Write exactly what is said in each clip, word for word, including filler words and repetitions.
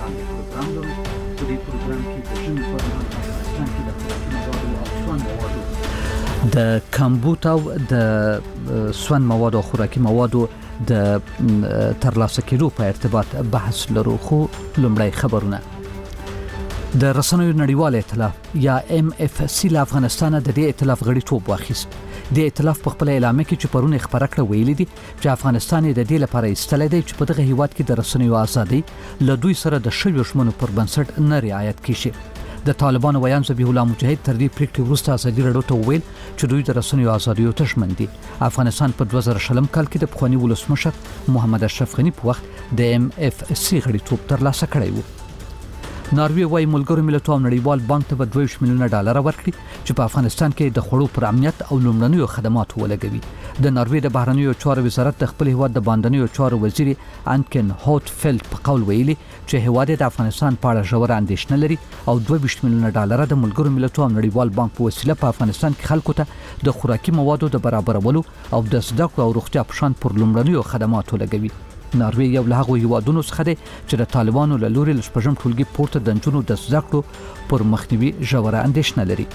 لاندې پروګرام لرو. په دې پروګرام کې د ژمي په مهال افغانستان کې د خوراکي موادو او سون موادو د کمبود او د سون موادو او خوراکي موادو د ترلاسه کېدو په ارتباط بحث لرو. خو لومړی خبرونه. د رسنیو نړیوال ائتلاف یا ام اف سی له افغانستان د دې ائتلاف غړیتوب واخیست. د ائتلاف په خپل اعلامیه کې چې پرونه خبره کړه ویلي دي چې افغانستان د دې لپاره ایستل دی چې په دغه هیواد کې د رسنیو ازادي له دوی سره د شویو ژمنو پر بنسټ نه رعایت کیږي. د طالبانو ویان ذبیح الله مجاهد تر دې پریکړې وروسته ازادي راډیو ته ویل چې دوی د رسنیو ازادي ته ژمن دي. افغانستان په دوه زره شلم کال کې د پخوانی ولسمشر محمد اشرف غنی په وخت د ام اف سی غړیتوب ترلاسه کړی و. ناروی وايي ملګرو ملتونو نړیوال بانک ته دوه ویشت میلیونه ډالر ورکړي چې په افغانستان کې د خوړو پر امنیت او لومړنیو خدماتو ولګوي. د ناروی د بهرنیو چارو وزارت د خپل هیواد د باندنیو چارو وزیر انکن هوټفیلد په قول ویلي چې هیواد د افغانستان په اړه ژوره اندېښنه لري او دوه ویشت میلیونه ډالر د ملګرو ملتونو نړیوال بانک په وسیله په افغانستان کې خلکو ته د خوراکي موادو د برابرولو او د زده کړو او روغتیا په شان پر لومړنیو خدماتو لګوي. ناروی یو له هغو هیوادونو څخه دی چې د طالبانو له لوري له شپږم ټولګي پورته د نجونو د زده کړو پر مخنیوي ژوره اندېښنه لري.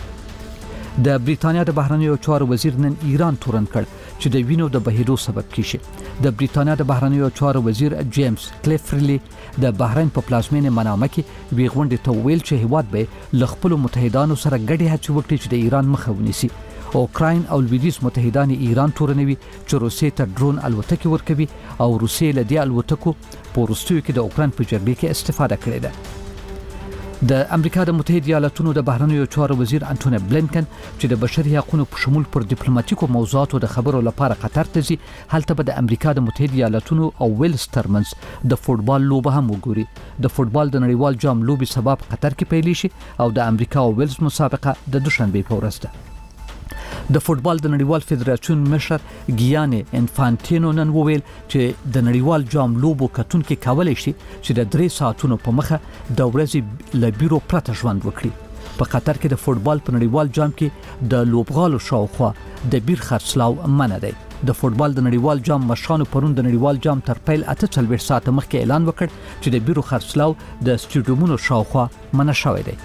د بریتانیا د بهرنیو چارو وزیر نن ایران تورن کړ چې د وینو د بهیدو سبب کیږي. د بریتانیا د بهرنیو چارو وزیر جیمز کلیفرلی د بحرین په پلازمینه منامه کې وی غونډې ته ویل چې هیواد به له خپل متحدانو سره ګډې هڅې وکړي چې د ایران مخه ونیسي. اوکراین او لویدیز متحدان ایران تورنوي چې روسیې ته ډرون الوتکې ورکوي او روسیې له دې الوتکو په وروستیو کې د اوکراین په جګړه کې استفاده کړې ده. د امریکا د متحده ایالاتونو د بهرنیو چارو وزیر انټونی بلینکن چې د بشري حقوقو په شمول پر ډیپلوماټیکو موضوعاتو د خبرو لپاره قطر ته ځي، هلته به د امریکا د متحده ایالاتونو او ویلز ترمنځ د فوټبال لوبه هم وګوري. د فوټبال د نړیوال جام لوبې سبب قطر کې پیل شي او د امریکا او ویلز مسابقه د دوشنبه په ورځ ده. د فوټبال د نړیوال فدراسیون مشر ګیانې انفانټینو نن وویل چې د نړیوال جام لوبو کتونکو کولای شي چې د درې ساعتونو په مخه د ورځې لبیرو پرته ژوند وکړي. په قطر کې د فوټبال په نړیوال جام کې د لوبغالو شاوخوا د بیر خرڅلاو منع دی. د فوټبال د نړیوال جام مشرانو پرون د نړیوال جام تر پیل اته څلوېښت ساعته مخکې اعلان وکړ چې د بیرو خرڅلاو د سټیډیومونو شاوخوا منع شوی دی.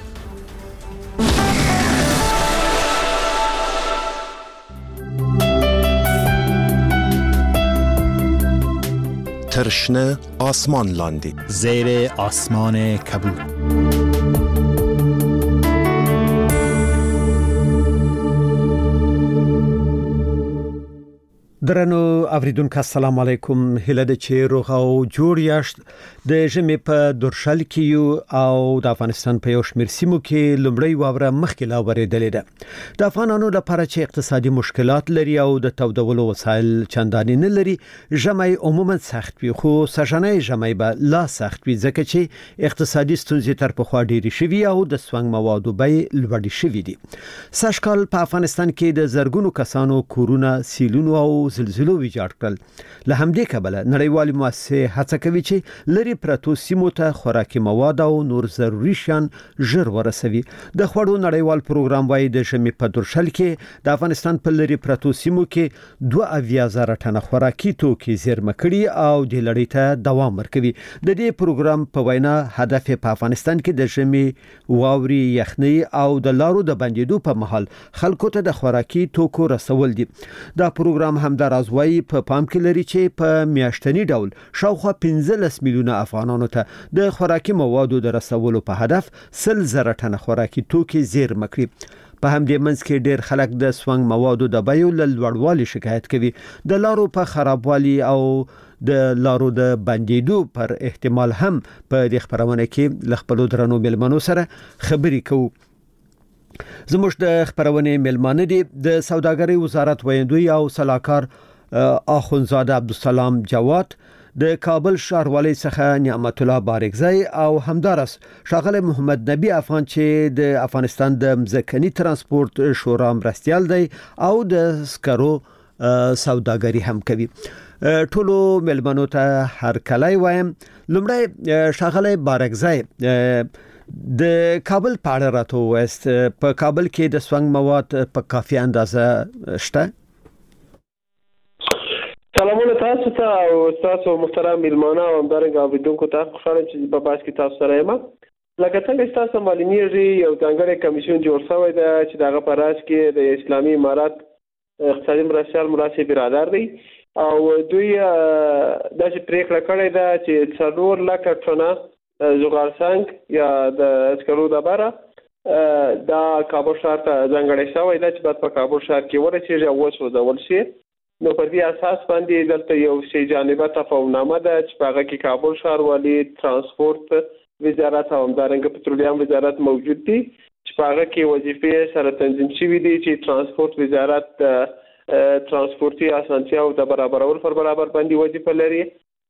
ترشنه آسمان لاندی زیر آسمان کبود. درنو اوریدونکو السلام علیکم. هله د چې روغ او جوړ یاست. د ژمي په درشل کې یو او د افغانستان په یو شمېر سیمو کې لومړی واوره مخکې لا ورېدلې ده. د افغانانو لپاره چې اقتصادي مشکلات لري او د تودولو وسایل چندانې نه لري، ژمي عموما سخت وي، خو سژنۍ ژمي به لا سخت وي ځکه چې اقتصادي ستونزې تر پخوا ډېرې شوي او د سونګ موادو بیې لوړې شوي دي. سږکال په افغانستان کې د زرګونو کسانو کورونه سیلونو او زلزلو ویجاړ کړل. له همدې کبله نړیوالې مؤسسې هڅه کوي چې لري پرتو سیمو ته خوراکي مواد او نور ضروري شیان ژر ورسوي. د خوړو نړیوال پروګرام وايي د ژمي په درشل کې د افغانستان په لري پرتو سیمو کې دوه اویا زره ټنه خوراکي توکي زیرمه کړي او د لړۍ ته دوام ورکوي. د دې پروګرام په وینا هدف په افغانستان کې د ژمي واوري، یخنۍ او د لارو د بندیدو په مهال خلکو ته د خوراکي توکو رسول دي. دا پروګرام هم د رازوي په پام کې لري چې په میاشتنی ډول شاوخوا پنځلس میلیونه افغانانو ته د خوراکي موادو د رسولو په هدف سل زره ټنه خوراکي توکي زیرمه کړي. په همدې منځ کې ډېر خلک د سونګ موادو د بیو له لوړوالي شکایت کوي. د لارو په خرابوالي او د لارو د بندیدو پر احتمال هم په دې خبرونه کې ل خپل درنو ملمنو سره خبرې کوو. زموږ د خبرونه ملمانه دي د سوداګرۍ وزارت ویندوی او صلاحکار اخونزاده عبدالسلام جواد، د کابل ښاروالۍ څخه نعمت الله بارکزی او همدارس ښاغلی محمد نبی افغان چې د افغانستان د مځکني ترانسپورت شورا مرستیال دی او د سکرو سوداګري هم کوي. ټولو ملمنو ته هر کله وایم. لومړی ښاغلی بارکزی د کابل په اړه راته وایست، په کابل کې د سونګ مواد په کافي اندازه شته؟ سلامونه تاسو تاسو ته او تاسو محترم میلمانه او همدارنګه اوریدونکو ته خوشاله چې په باس کې تاسو سره یم. لکه څنګه تاسو معلومیږي یو ځانګړی کمیسیون جوړ شوی دی چې دغه په راس کې د اسلامي امارات اقتصادي مرستیال مراسي برادر دی او دوی داسې پریکړه کړې ده چې څلور لکه ټنه زغال څنګ یا د اسکرو د بره دا کابل ښار ته ځانګړی شوی دی چې باید په کابل ښار کې ورسېږي او وسوځول شي. نو په دې اساس باندې دلته یو سي جانبه تفاهمنامه ده چې په هغه کې کابل ښاروالي، ترانسپورت وزارت او همدارنګه پټرولیم وزارت موجود دي چې په هغه کې وظیفې سره تنظیم شوي دي چې ترانسپورت وزارت ترانسپورتي اسانتیاو د برابرولو پر برابر باندې وظیفه لري.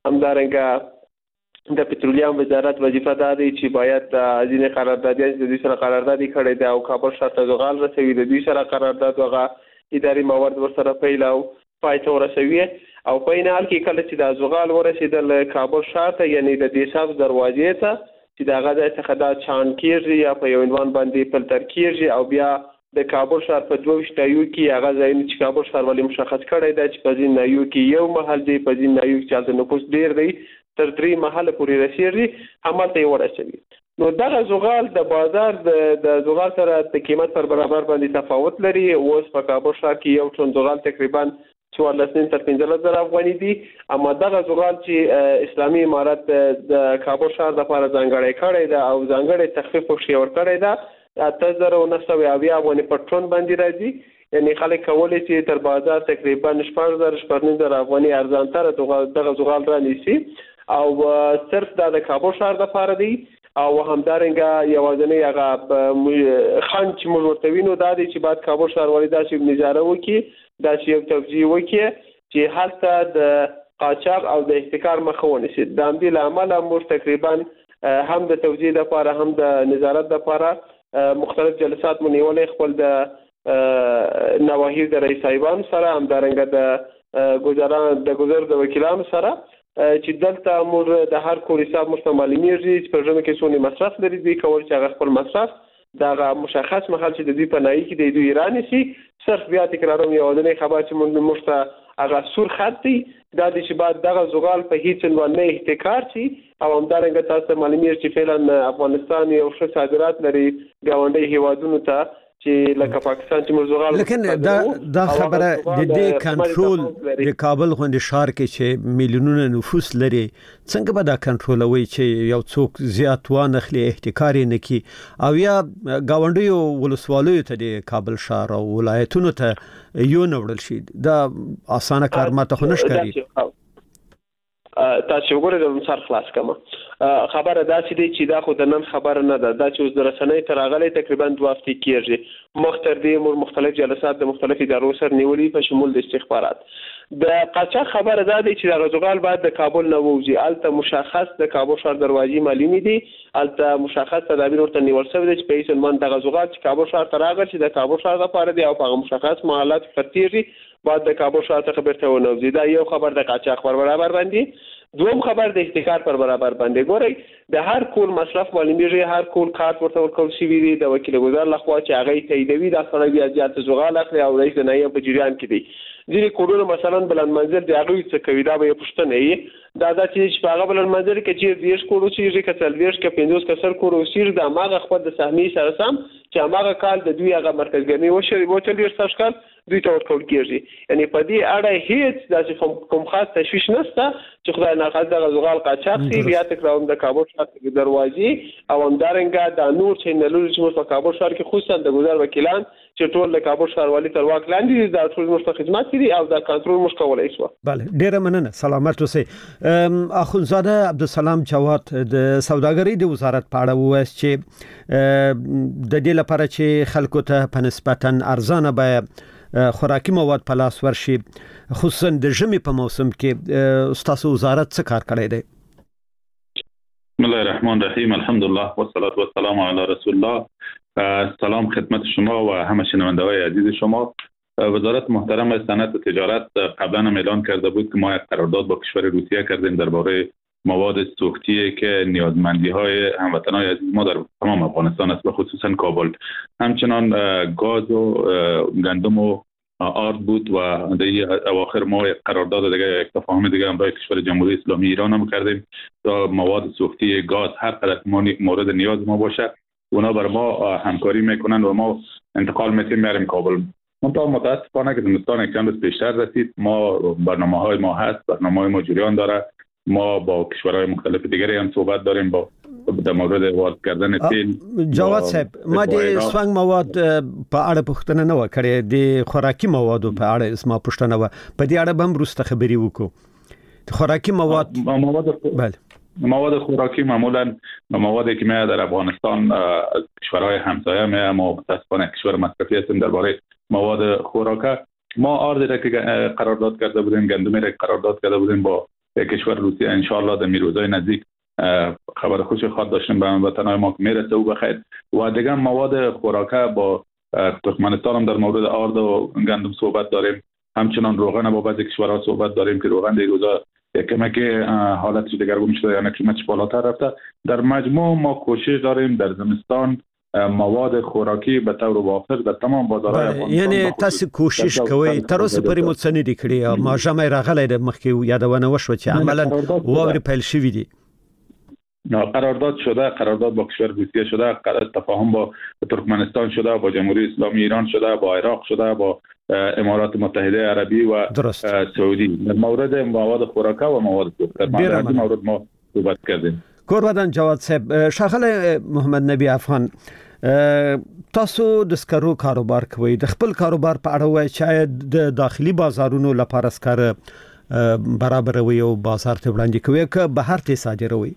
همدارنګه د پټرولیم وزارت وظیفه ده چې باید د ځینې قراردادیان د دوی سره قراردادي کړي ده او کابل ښار ته زغال رسوي، د دوی سره قرارداد هغه اداري موارد ورسره پیلاو پای ته ورسوي او په این حال کې کله چې د زغال ورسېدل کابل ښار ته یعنی د دې سب دروازې ته چې د هغه ځای څخه دا چاڼ کېږي یا په یو عنوان باندې فلټر کېږي او بیا د کابل ښار په دوه ویشت نایو کې هغه ځایونه چې کابل ښاروالي مشخص کړی دی چې په ځینې نایو کې یو محل دی، په ځینې نایو کې چې د نفوس ډېر دی تر درې محله پورې رسېږي همالته یې ورسوي. نو دغه زغال د بازار د زغال سره د قیمت پر برابر باندې تفاوت لري. اوس په کابل ښار کې یو ټن زغال تقریبا څوارلس نیم تر پنځلس زره افغاني دي، اما دغه زغال چې اسلامي امارت د کابل ښار لپاره ځانګړی کړی ده او ځانګړی تخفیف ورکړی ورکړی ده اته زره و نهه سوه اویا افغاني پر ټن باندې راځي. یعنی خلک کولی چې تر بازار تقریبا شپږ زره شپږ نیم زره افغاني ارزانتره دغه زغال رانیسي او صرف دا د کابل ښار لپاره دی. او همدارنګه یوازینی هغه خنډ چې موږ ورته وینو دا دی چې باید کابل ښاروالي داسې نظاره وکړي، داسې یو توجیه وکړي چې هلته د قاچاق او د احتکار مخه ونیسي. د همدې له امله موږ تقریبا هم د توجیه لپاره هم د نظارت لپاره مختلف جلسات مو نیولې، خپل د نواحیو د رئیس صاحبانو سره، همدارنګه د ګذران د ګذر د وکیلانو سره چې دلته موږ د هر کور حساب موږ معلومیږي چې په ژمه کې څونه مصرف لري، دوی کول چې هغه خپل مصرف دغه مشخص محل چې د دوی په نایي کې د دوی ایران شي. صرف بیا تکراروم یوازینی خبر چې موږ موږ ته هغه سور خط دی دا دی چې بعد دغه زغال په هیڅ عنوان نه احتکار شي او همدارنګه تاسو معلومیږي چې فعلا افغانستان یو ښه صادرات لري ګاونډي هیوادونو ته چې لکه پاکستان چې مرزغال. لیکن دا دا خبره د دې کنټرول د کابل غونډې ښار کې چې میلیونونه نفوس لري څنګه به دا کنټرولوي چې یو څوک زیات وانخلي احتکار نه کوي او یا گاونډیو ولسوالیو ته د کابل ښار او ولایتونو ته یو نه وړل شي؟ دا اسانه کار ماته خو نه ښکاري. تاسو وګورئ د مسار خلاص کما خبره داسې دی چې دا خو د نن خبره نه ده، دا چې اوس د رسنۍ تر راغلی تقریبا دوه هفتې کېږي. مختر دې مور مختلف جلسات د مختلف ادارو سره نیولې په شمول د استخبارات. د قاچاق خبره دا دی چې د زغال بعد د کابل نه ووځي، الته مشخص د کابل ښار دروازې معلومې دي، الته مشخص تدابیر ورته نیول شوی دی چې په هیڅ عنوان دغه زغال چې کابل ښار ته راغلی چې د کابل ښار لپاره دی او په هغه مشخص محلات فرتیږي بعد د کابل ښار څخه بیرته ونوځي. دا یو خبر د قاچاق پر برابر باندې. دوم خبر د احتکار پر برابر باندې. ګورئ د هر کور مصرف معلومیږي، هر کور کارت ورته ورکول شوی دی د وکیل ګذر لخوا چې هغه تاییدوي دا سره بیا زیات زغال اخلي او رئیس د نایب په جریان کې دی. ځینې کورونه مثلا بلند منزل دی هغه څه کوي دا به پښتنه یې دا دا چې په هغه بلند منزل کې چې دیش کورو چې کې څلويش کې پنځوس کسر کورو سیر د ماغه خپل د سهمي سره سم چې هغه کال د دوی هغه مرکزګرنی وشي وو چې ډیر سرکال دوی ته ورکول کېږي. یعنی په دې اړه هیڅ داسې کوم خاص تشویش نشته چې خدای نه خاص د زغال قاچاق سی بیا تکراوم د کابل ښار دروازې او همدارنګه د نور چینلونو چې په کابل ښار کې خصوصا د ګذر وکیلان چې ټول د کابل ښاروالي تر واک لاندې دي دا ټول موږ خدمات کوي او دا کنټرول موږ کولای شو. بله ډیره مننه، سلامت اوسئ. اخوندزاده عبدالسلام جواد د سوداګرۍ د وزارت په اړه ووایي چې د دې لپاره چې خلکو ته په نسبتا ارزانه به خوراکي مواد په لاس ورشي خصوصا د ژمي په موسم کې ستاسو وزارت څه کار کړی دی؟ بسم الله الرحمن الرحیم، الحمدلله والصلاة والسلام علی رسول الله. سلام خدمت شما و همه شنونده‌های عزیز شما. وزارت محترم صنعت و تجارت قبلا هم اعلان کرده بود که ما یک قرارداد با کشور روسیه کردیم درباره مواد سوختی که نیازمندی‌های هموطنان عزیز ما در تمام افغانستان است و خصوصا کابل. همچنان گاز و گندم و آرد بود و در اواخر ما قرارداد دیگه یک تفاهم دیگه هم برای کشور جمهوری اسلامی ایران هم کردیم تا مواد سوختی گاز هر قدر مورد نیاز ما باشه اونا بر ما همکاری میکنن و ما انتقال میتیم میاریم کابل. منتها متاسفانه که زمستان یک چند پیشتر رسید، ما برنامه های ما هست، برنامه های ما جریان داره، ما با کشورهای مختلف دیگری هم صحبت داریم با در مورد وارد کردن تیل. جواد صاحب ما د سوانګ مواد په اړه پوښتنه نه وکړې، د خوراکي موادو په اړه اسما پوښتنه و په دې اړه هم وروسته خبري وکړو. خوراکي مواد مواد بله مواد خوراکی معمولا موادی که میاد در افغانستان از کشورهای همسایه میاد، ما متاسفانه کشور مصرفی هستیم. درباره مواد خوراک ما آردی را که قرارداد کرده بودیم، گندمی را قرارداد کرده بودیم با کشور روسیه، ان شاء الله در میروزای نزدیک خبر خوش خواهد داشتیم به هموطنان ما که میرسه او بخیر. و دیگه مواد خوراک با ترکمنستان هم در مورد آرد و گندم صحبت داریم، همچنان روغن با بعضی کشورها صحبت داریم که روغن در روزا کمک حالت دگرگون شده، یعنی قیمتش بالاتر رفته. در مجموع ما کوشش داریم در زمستان مواد خوراکی به طور وافر در تمام بازارهای افغانستان، یعنی تاسو کوشش کوئ تر اوسه پورې مو څه نه دي کړی. ما ژمی راغلی د مخکې یادونه وشوه چې عملاً واورې پیل شوي دي. قرارداد شده، قرارداد با کشور روسیه شده، تفاهم با ترکمنستان شده، با جمهوری اسلامی ایران شده، با عراق شده، با امارات متحده عربی و درست. سعودی در مورد مواد خوراکه و مواد سوخته در مورد ما صحبت کردیم. کوربدان جواد صاحب، ښاغلی محمد نبی افغان، تاسو د سکرو کاروبار کوئ، د خپل کاروبار په اړه وایي چې د داخلي بازارونو لپاره سکر برابروي او بازار ته وړاندې کوي که بهر ته صادروي؟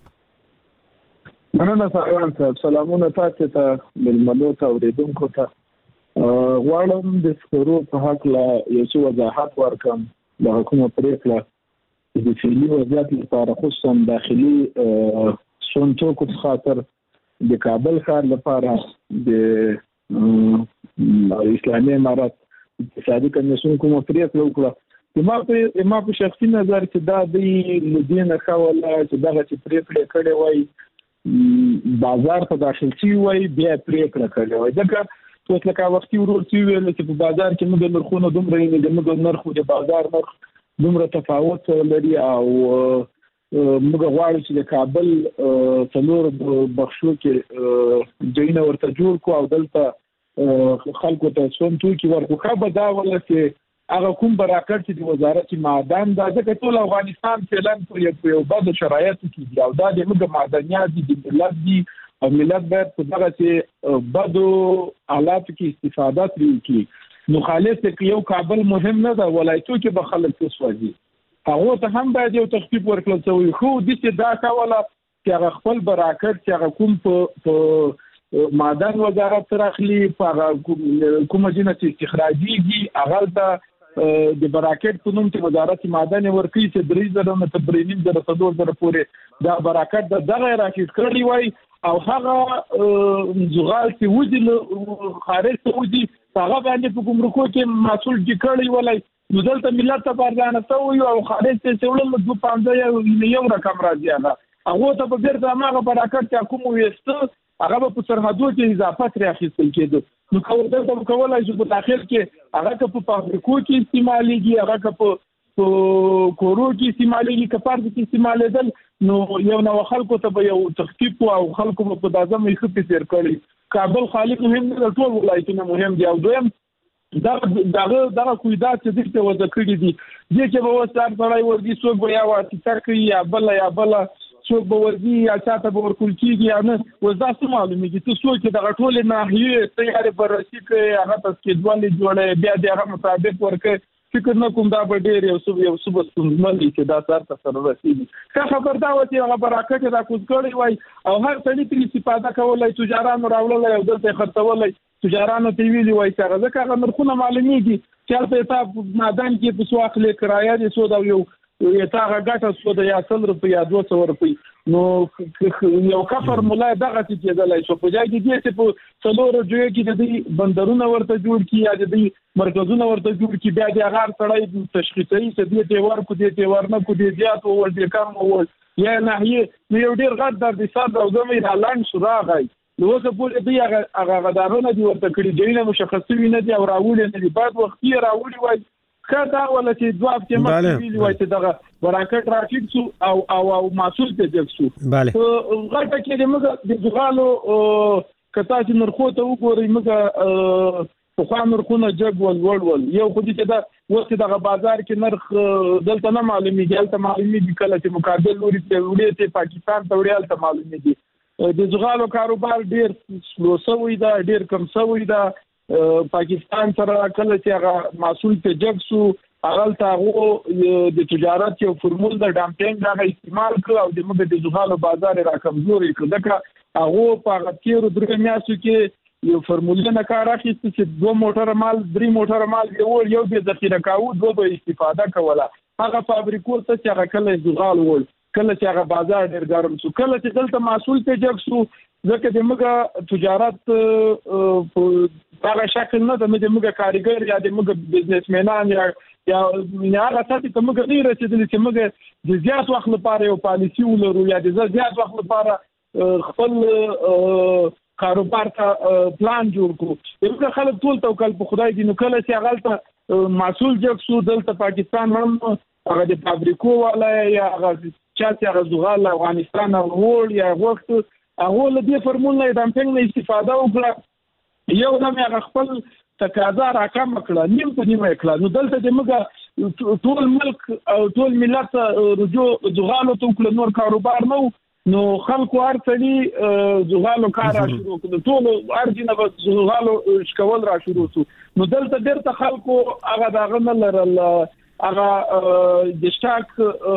مننه سلام صاحب، سلامونه تاسو ته ملمنو ته اوریدونکو ته. غواړم د سکرو په حق لا یو څه وضاحت ورکړم. د حکومت پریکړه د فعلي وضعیت لپاره خصوصا داخلي سون توکو خاطر د کابل ښار لپاره د اسلامي امارات اقتصادي کمیسیون کومه پریکړه وکړه. ما په ما په شخصي نظر کې دا د لدینه خوله چې دغه پریکړه کړې وای بازار ته داخل شي وای بیا پریکړه کړې وای. ځکه اوس لکه وختي ورور چې ویل چې په بازار کې موږ نرخونه دومره نه موږ نرخ د بازار نرخ دومره تفاوت لري او موږ غواړو چې د کابل څلور بخښو کې ځایونه ورته جوړ کو او دلته خلکو ته څون توکي ورکو. خو دا ولا چې هغه کوم براکټ چې د وزارت معدن دا ځکه ټول افغانستان فعلا په یو بد شرایطو کې دی او دا د موږ معدنیات دي د ملت دي او ملت باید په دغه چې بدو حالاتو کې استفاده کوي. نو خالص کې یو کابل مهم نه ده، ولایتو کې به خلک تسوځي، هغه ته هم باید یو تخفیف ورکړل شي. خو د دې دا کاوله چې هغه خپل براکټ چې هغه کوم په معدن وزارت سره اخلي په کومه جنس استخراجيږي هغه ته د براکټ په نوم چې وزارت معدن ورکړي چې درې زره نه تر درې نیم زره څلور زره پورې دا براکټ د دغه راکټ کړی وای او هغه زغال چې وځي خارج ته وځي هغه باندې په ګمرکو کې مسول ټیکړی ولای نو دلته ملت ته پردانه سوی او خارج ته څولم د پنځه یو رقم راځي. هغه هغه ته په ډیر ځماغه براکټ چې کوم وېسته هغه په سرحدو کې اضافه تر اخیستل کېده. نو کوم دلته کولای شي په داخل کې هغه په فابریکو کې استعمالېږي، هغه په کورو کې استعمالېږي، کفار کې استعمالېدل. نو یو نو خلکو ته به یو تخفیف او خلکو په دازم یې خپل تیر کړی. کابل خالق مهم نه ټول ولایتونه مهم دي او دویم دا دغه دغه کویدات چې دغه وځ کړی دي چې چې به وسار سره ورګي څوک به یا واسي تر کوي یا بل یا بل څوک به ورګي یا چاته به ورکول کیږي یا نه وځه څه معلومیږي چې څوک دغه ټول ناحیه تیارې برسي کوي هغه تاسو کې ډول جوړه بیا دغه مطابق ورکه فکر نه کوم دا به ډیر یو څه یو څه ستونزمن چې دا سر ته سره رسیدي. که خبر دا و چې هغه براکټ دا کوز کړی وای او هر څه چې استفاده کولای تجارانو راولل او دلته خرڅولای تجارانو ته ویلي وای چې هغه ځکه نرخونه معلومیږي چې په حساب معدن کې په سواخ له کرایه دي سود او یو یو تاغه ګټه سود یا سل روپیا یا دوه سوه روپیا. نو یو کا فرمولا دغه چې کېدلای شو په ځای کې چې په څلور جوړ کې د دې بندرونه ورته جوړ کی یا د دې مرکزونه ورته جوړ کی بیا د هغه سړی تشخیصي چې دې ته ورکو دې ته ورنه کو دې زیات او دې کم او یا ناحیه نو یو ډیر غټ در دي صد او زمي اعلان شو راغی نو څه په دې هغه هغه غدارونه دی ورته کړی دی نه مشخص وي نه دی او راوړي نه دی بعد وخت یې راوړي وای خدا ولا چې دوه هفته مخکې ویلي وای چې دغه وراکټ راکټ سو او او او مسول ته ځک سو غلطه کې د موږ د زغالو کتا چې نرخو ته وګورئ موږ په خوا نرخونه جګ ول ول ول یو خو دې چې دا وخت دغه بازار کې نرخ دلته نه معلومي دی دلته معلومي دي کله چې مقابل لوري ته وړي ته پاکستان ته وړي دلته معلومي دي د زغالو کاروبار ډیر سلو سوی دا ډیر کم سوی دا پاکستان سره کله چې هغه مسول ته جګ سو هغه تاغو د تجارت یو فرمول د ډامپینګ دا استعمال کړ او د موږ د زغالو بازار را کمزوري کړ دغه هغه په غتیرو درې میاشتو کې یو فرمولونه کار اخیست چې دوه موټر مال درې موټر مال یو یو د ذخیره کاوه دوه به استفاده کوله هغه فابریکو ته چې هغه کله زغال ول کله چې هغه بازار ډیر ګرم شو کله چې دلته مسول ته جګ شو ځکه د موږ تجارت په هغه شکل نه د موږ کاریګر یا د موږ بزنسمنان یا یا هغه څه چې موږ نه رسیدل چې موږ د زیات وخت لپاره یو پالیسی ولرو یا د زیات وخت لپاره خپل کاروبار ته پلان جوړ کړو دغه خلک ټول توکل په خدای دي نو کله چې هغه ته مسول جګ سو دلته پاکستان هم هغه د فابریکو والا یا هغه چې هغه زغال افغانستان او ور یا وخت هغه له دې فرمول نه ډامپینګ نه استفاده وکړه یو دم هغه خپل تقاضا راکم کړه نیم په نیمه کړه نو دلته د موږ ټول ملک او ټول ملت رجوع زغالو ته کول نور کاروبار نو نو خلکو ارتلي زغالو کار شروع کړ ټول ارجنه به زغالو شکول را شروع شو نو دلته ډېر خلکو هغه دغه نه لرل هغه د شټاک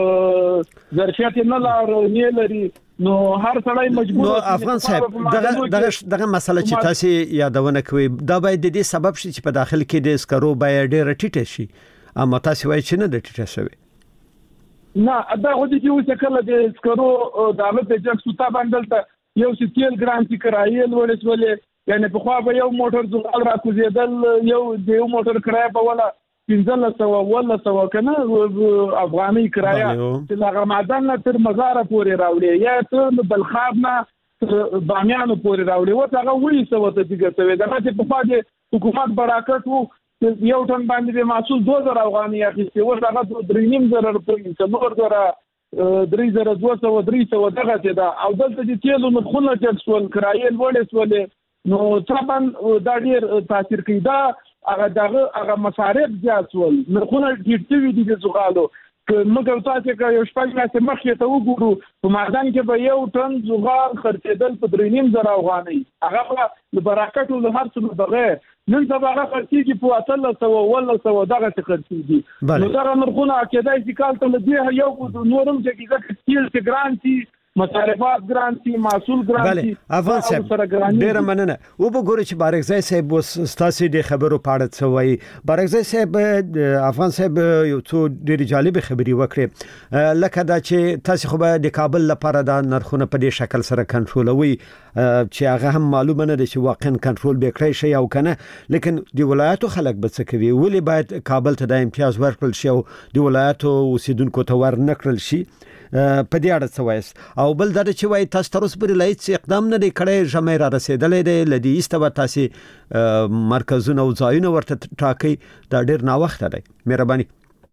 ظرفیت نه لري لري نو هر سړی مجبور نو افغان صاحب دغه دغه دغه مسله چې تاسو یادونه کوي دا باید د دې سبب شي چې په داخل کې د سکرو باید ډېر ټیټه شي اما تاسو وایي چې نه د ټیټه شوی نه دا خو دې چې اوس کله د سکرو دغه په جګ سوتا باندې یو چې تیل ګرانټي کرایې ولې یعنی په خوا به یو موټر زغال را کوزیدل یو د یو موټر کرایه په ولا پنځه سوه ولا سوه کنه افغاني کرایه چې هغه معدن تر مزار پورې راوړي یا ته بلخاب نه بامیان پورې راوړي و هغه وې سوه ته دغه دا چې په فاده حکومت براکټ وو یو ټن باندې محصول دوه زره افغاني اخیستي و هغه درې نیم زره روپۍ څلور زره درې زره دوه سوه درې سوه دغه چې دا او دلته چې تیلو نرخونه ټیکس ول کرایې لوړې سولې نو طبعا دا ډېر تاثیر کوي دا هغه دغه هغه مصارف زیات ول نرخونه ډېر شوي دي د زغالو که موږ تاسو که یو شپږ میاشتې مخکې ته وګورو په معدن کې به یو ټن زغال خرڅېدل په درې نیم زره افغانۍ هغه به د براکټو له هر څه بغیر نن سبا هغه خرڅېږي په اتلس سوه اوولس سوه دغه څه خرڅېږي نو دغه نرخونه کېدای شي کال ته له دې یو نورم چې ځکه تیل چې ګران شي مصارفات ګران شي محصول ګران شي افغان صاحب ډېر مننه او به ګوري چې بارکزای صاحب ستاسو د خبرو پاړه څوي بارکزای صاحب افغان صاحب یو څو ډېر جالب خبري وکړي لکه دا چې تاسو خو به د کابل لپاره د نرخونه په دې شکل سره کنټرولوي چې هغه هم معلومه نه ده چې واقعا کنټرول به کړی شي او کنه لیکن د ولایتو خلک به څه کوي ولی باید کابل ته د امتیاز ورکړل شي او د ولایتو اوسیدونکو ته ور نکړل شي په دې اړه څه وایي او بل دا چې وایي تاسو تر اوسه پورې لایت اقدام نه دی کړی ژمې را رسیدلې دی لدی ایسته تاسو مرکزونه او ځایونه ورته ټاکي دا ډېر ناوخته دی مهرباني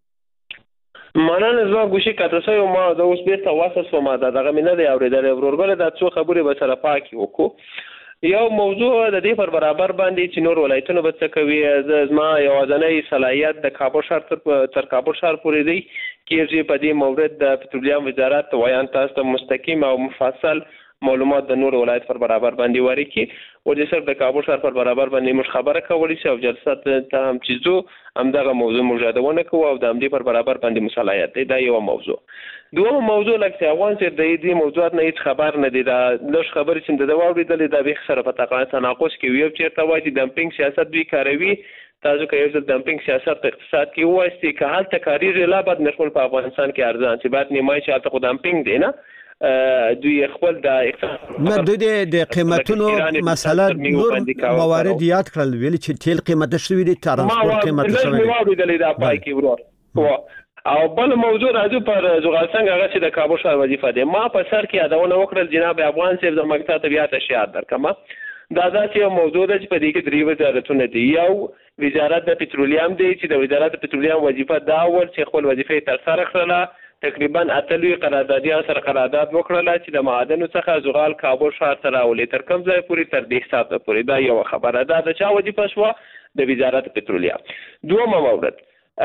مننه زه ګوشي کته سو ما د اوس به تاسو سو ما دغه مینه دی اوریدل ورورګل د څو خبرې به سره پاکي وکړو یو موضوع د دې پر برابر باندې چې نور ولایتونه به څه کوي زما یوازنۍ صلاحیت د کابل ښار تر کابل ښار پورې دی کېږي په دې مورد د پټرولیم وزارت وایي تاسو ته مستقیم او مفصل معلومات د نور ولایت پر برابر باندې وری کی او د سر د کابل ښار پر برابر باندې مش خبره کولی شي او جلسات ته هم چیزو هم دغه موضوع مجادله کوو او د هم دې پر برابر باندې مصالحت دی دا یو موضوع دوه موضوع لکه افغان سره د دې موضوعات نه هیڅ خبر نه دی دا لږ خبرې چې د دواړو د د به سره په تناقض کې ویو چې ته وایي د ډمپینګ سیاست دوی کاروي تاسو کوي چې د ډمپینګ سیاست اقتصاد کې وایي چې حال تکریر لا بعد نشول په افغانستان کې ارزان چې بعد نیمه چې حالت خو ډمپینګ دی نه دوی خپل د اقتصاد نه دوی د قیمتونو مسله نور موارد یاد کړل ویل چې تیل قیمت شوی دی ترانسپورت قیمت شوی دی موارد د پای کې ورور او بل موضوع راځو پر زغال څنګه هغه چې د کابل ښار وظیفه ده. ما په سر کې یادونه وکړل جناب افغان صاحب د مکتب طبيعت اشیاء درکمه دا داسې یو موضوع ده چې په دې کې درې وزارتونه دي. یو وزارت د پټرولیم دی چې د وزارت د پټرولیم وظیفه دا ول چې خپل وظیفه تر سره کړله، تقریبا اتلوي قراردادیان سره قرارداد وکړله چې د معادنو څخه زغال کابل ښار ته راولي تر کوم ځای پورې تر دې ساعته پورې. دا یو خبره ده د چا وظیفه شوه د وزارت پټرولیم. دومره مورد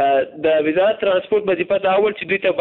د وزارت ترانسپورت وظیفه دا ول چې دوی ته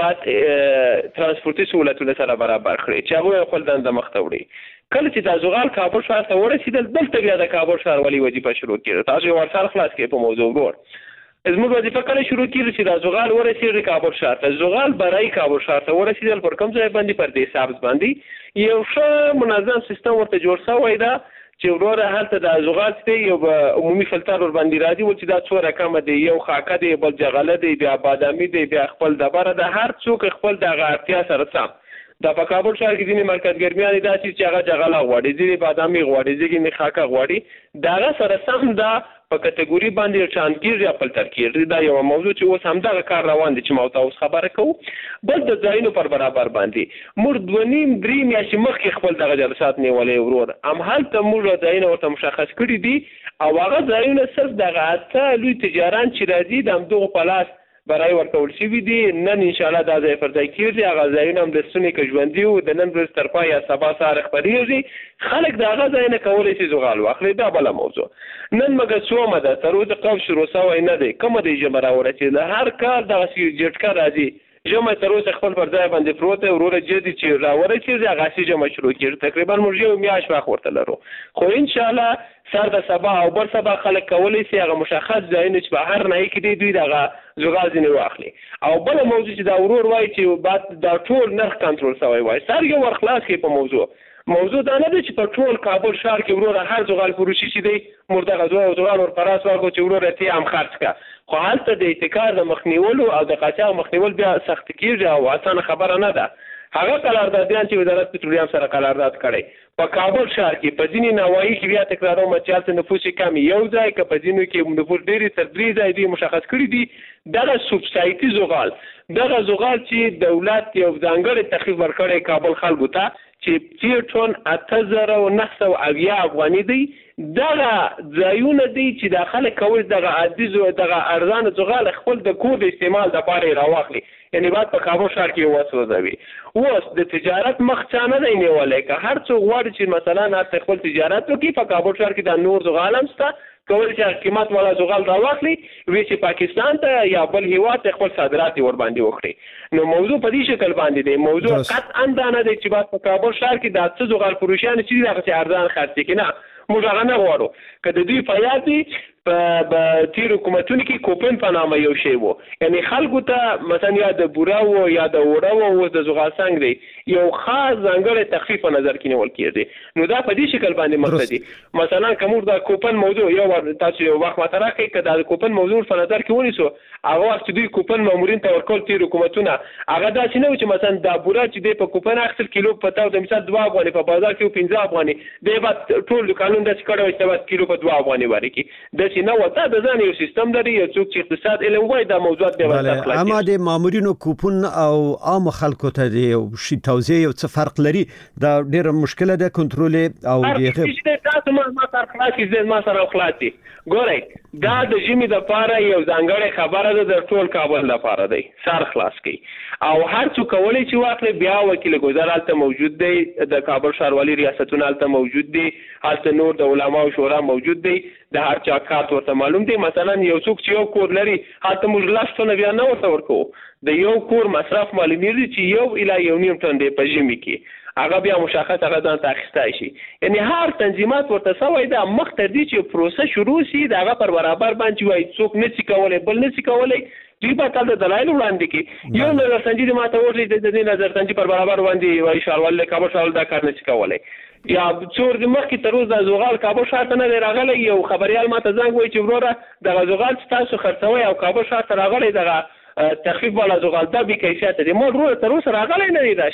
بعد ترانسپورتي سہولتونه سره برابر کړي چې هغه خپل دنده مخته وړي. کله چې د زغال کابل ښار ته ورسېدل دلته بیا د کابل ښار والی وظیفه شروع کړه. تاسو یو ورسره خلاص کړئ په موضوع ورور زموږ وظیفه کله شروع کړي چې د زغال ورسېږي کابل ښار ته، زغال برای کابل ښار ته ورسېدل پر کوم ځای باندې پر دې حساب باندې یو ښه منظم سیستم ورته جوړ شوی ده چې وروره هلته د زغال ته یو عمومي فلټر ور باندې راځي و چې دا څو رقم دی، یو خاکه دی، بل جغله دی، بیا بادامي دی، بیا خپل دبره ده، هر څوک خپل د اړتیا سره سم. دا په کابل ښار کې ځینې مرکزګرمیانې دا چې هغه جغله غواړي، ځینې بادامي غواړي، ځینې خاکه غواړي، د هغه سره سم دا په کټګوري باندې چاند کېږي یا فلټر کېږي. دا یو موضوع چې اوس همدغه کار روان دی چې ما اوس خبره کوو. بل د ځایونو پر برابر باندې موږ دوه نیم درې میاشتې مخکې خپل دغه جلسات نیولې ورور همهلته موږ ځایونه ورته مشخص کړي دي او هغه ځایونه صرف دغه اته لوی تجاران چې راځي د همدغو په لاس برای ورکول شوي دي. نن انشاءالله دا ځای پر ځای کېږي، هغه ځایونه هم د ستوني که ژوندي وو د نن ورځ تر پای یا سبا سهار خپرېږي، خلک د هغه ځای نه کولی شي زغال واخلي. دا بله موضوع. نن مګر څومه ده تر اوسه قوم شروع سوی نه دی، کومه دی ژبه راورسېده، هر کال دغسې جټکه راځي ژمی تر اوسه خپل پر ځای باندې پروت دی، وروره جدي چې راورسېږي هغسې ژمی شروع کېږي. تقریبا موږ یو میاشت وخت ورته لرو، خو انشاءالله سر د سبا او بل سبا خلک کولی شي هغه مشخص ځایونه چې په هر ناحیه کې دی دوی دغه زغال ځینې واخلي. او بله موضوع چې دا ورور وایي چې بعد دا ټول نرخ کنټرول سوی وایي، سر یو ور خلاص کړي په موضوع. موضوع دا نه دی چې په ټول کابل ښار کې وروره هر زغال فروشي چې دی موږ دغه زغال ور په راس ورکړو چې وروره ته هم خرڅ کړه. خو هلته د احتکار د مخنیولو او د قاچاق مخنیول بیا سخت کېږي او اسانه خبره نه ده. هغه قراردادیان چې وزارت پټرولیم سره قرارداد کړی په کابل ښار کې په ځینې ناوایي کې بیا تکراروم چې هلته نفوس کم یو ځای که په ځینو کې نفوس ډېرې تر درې ځای دوی مشخص کړي دي. دغه سوبسایټي زغال دغه زغال چې دولت یو ځانګړی تخفیف ورکړی کابل خلکو ته چې تیر ټون اته زره او نهه سوه اویا افغاني دی، دغه ځایونه دی چې دا خلک کولی دغه عادي دغه ارزانه زغال خپل د کور د استعمال دپاره یې راواخلي، یعنې باید په کابل ښار کې وسوځوي. اوس د تجارت مخ چا نه دی نیولی، که هر څوک غواړي چې مثلا هلته خپل تجارت وکړي په کابل ښار کې دا نور زغال هم شته، کولی چې قیمت والا زغال راواخلي وی چې پاکستان ته یا بل هیواد ته خپل صادرات یې ورباندې وکړي. نو موضوع په دې شکل باندې دی. موضوع قطعا دا نه دی چې باید په کابل ښار کې دا څه زغال فروشیان چې دي دغسې ارزان خرڅ کړي، نه موږ هغه نه غواړو. که د دوی په یاد وي په تیر حکومتونو کې کوپن په نامه یو شی و، یعنی خلکو ته مثلا یا د بوره و یا د اوړه و اوس د زغال څنګ دی یو خاص ځانګړی تخفیف په نظر کې نیول کېږي. نو دا په دې شکل باندې مخته دي. مثلا که موږ د کوپن موضوع یو تاسو یو وخت ماته راکړئ که د کوپن موضوع په نظر کې ونیسو، هغه وخت چې دوی کوپن مامورین ته ورکول تیر حکومتونه هغه داسې نه و چې مثلا دا بوره چې دی په کوپن اخیستل کیلو په تاو د مثال دوه افغانۍ په بازار کې پنځه افغانۍ دی، به ټول قانون داسې کړی وای چې به کیلو په دوه افغانۍ ورکړي، داسې نه و. دا د ځان یو سیستم لري، یو څوک چې اقتصاد علم وایي دا موضوعات بیا ورته اما د مامورینو کوپن او عام خلکو ته د یو شي توزیع یو څه فرق لري، دا ډېره مشکله ده کنټرول او دغه تاسو ما ما سره خلاصي زه ما سره خلاصي ګورئ دا د ژمي لپاره یو ځانګړی خبره ده د ټول کابل لپاره دی، سر خلاص کی او هر څوک کولی چې واخلي. بیا وکیل ګذر هلته موجود دی، د کابل ښاروالي ریاستونه هلته موجود دی، هلته نور د علماو شورا موجود دی، د هر چا کارت ورته معلوم دی. مثلا یو څوک چې یو کور لري هلته موږ لس ټنه بیا نه ورته ورکوو، د یو کور مصرف معلومیږي چې یو الی یو نیم ټن دی په ژمي کې، هغه بیا مشخص هغه ځان ته اخیستی شي. یعنی هر تنظیمات ورته سوی ده مخته دي چې پروسه شروع شي د هغه پر برابر باندې وایي څوک نه شي کولی بل نه شي کولی، دوی به تل د دلایلو وړاندې کړي. یو نظرسنجي د ماته ورغلي د دې نظرسنجي پر برابر باندې وایي ښاروالي کابل ښاروالي دا کار نه شي کولی، یا څو ورځې مخکې تر اوسه د زغال کابل ښار ته نه دی راغلی، یو خبریال ماته زنګ وایي چې وروره دغه زغال چې تاسو خرڅوئ او کابل ښار ته راغلی دغه تخفیف والا زغال دا بې کیفیته دی. ما وروره تر اوسه راغلی نه دی دا شی،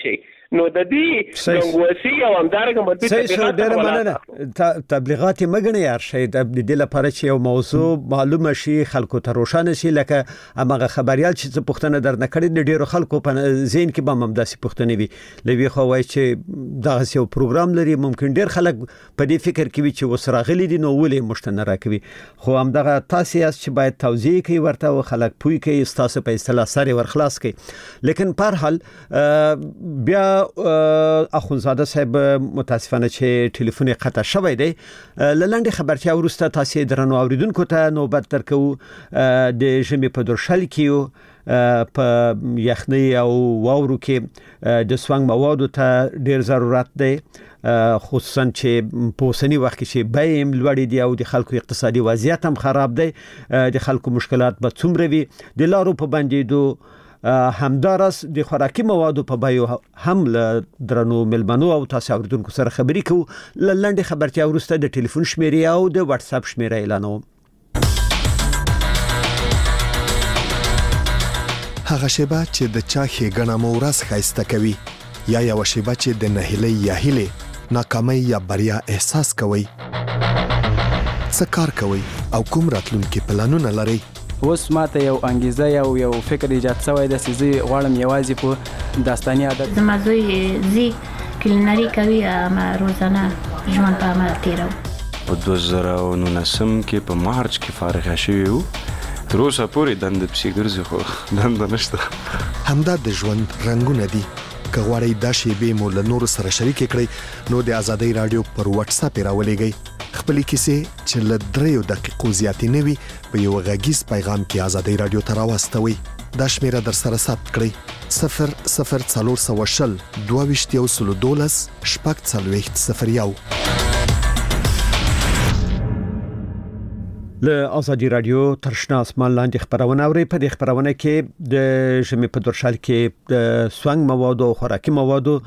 نو د دې غوسی او همدارنګه مدته تبلیغات ډېر مننه تبلیغات مګنه یار شي د دې لپاره چې یو موضوع معلومه شي خلکو ته روښانه شي لکه هغه خبريال چې پښتنه درنه کړي د ډېرو خلکو په ذهن کې به ممداسي پښتنه وي لوي خو وای چې دا یو پروګرام لري ممکن ډېر خلک په دې فکر کې وي چې وسراغلي دي نو ولې مشتنه راکوي خو همدغه تاسو یاست چې باید توضیح کوي ورته خلک پوي کوي تاسو په اصطلاح سره ورخلاص کوي لیکن په هر حال بیا اخونزاده صاحب متاسفانه چې ټلیفون قطع شوی دی لنډه خبرتیا ورسته تاسو درنو اوریدونکو ته نوبت درکو د ژمي په درشل کې په یخنۍ او واورو کې د سوانګ موادو ته ډیر ضرورت دی خصوصا چې په اوسنی وخت کې چې بایم لوړ دي او د خلکو اقتصادي وضعیت هم خراب دی د خلکو مشکلات به څومره وي د لارو په باندې دو همدارس د خوراکي موادو په بایو هم له درنو ملمنو او تاسو اوریدونکو سره خبرې کوو لنډه خبرتیا ورسته د ټلیفون شمیره او د واتس اپ شمیره اعلانوم هغه شیبه چې د چا ښېګڼه مو ورځ ښایسته کوي یا یو شیبه چې د نهیلۍ یا هیلې ناکامۍ یا بریا احساس کوي څه کار کوي او کوم راتلونکي پلانونه لري اوس ماته یو انګیزه یو یو فکر ایجاد شوی د سيزي غواړم یوازې په داستاني عادت زما زوی زی کلینری کوي ما روزانه ژوند په عمل تیرو په دوه زره او نولسم کې په مارچ کې فارغ شوی وو تر اوسه پورې دند پسې ګرځي خو دند نشته همدا د ژوند رنگونه دي که غواړئ دا شیبې مو له نورو سره شریک کړئ نو د آزادۍ رادیو پر واتس اپ راولېږئ خپل کیسې چې له دریو دقیقو زیاتې نه وي په یو غږیز پیغام کې آزادۍ رادیو ته راوستوئ دا شمیره در سره ثبت کړئ صفر صفر څلور سوه شل دوه ویشت یو سلو دولس شپږ څلوېښت صفر یو له آزادي رادیو تر شنه اسمان لاندې خبرونه اوري په دې خبرونه کې د ژمي په درشل کې د سوانګ موادو او خوراکي موادو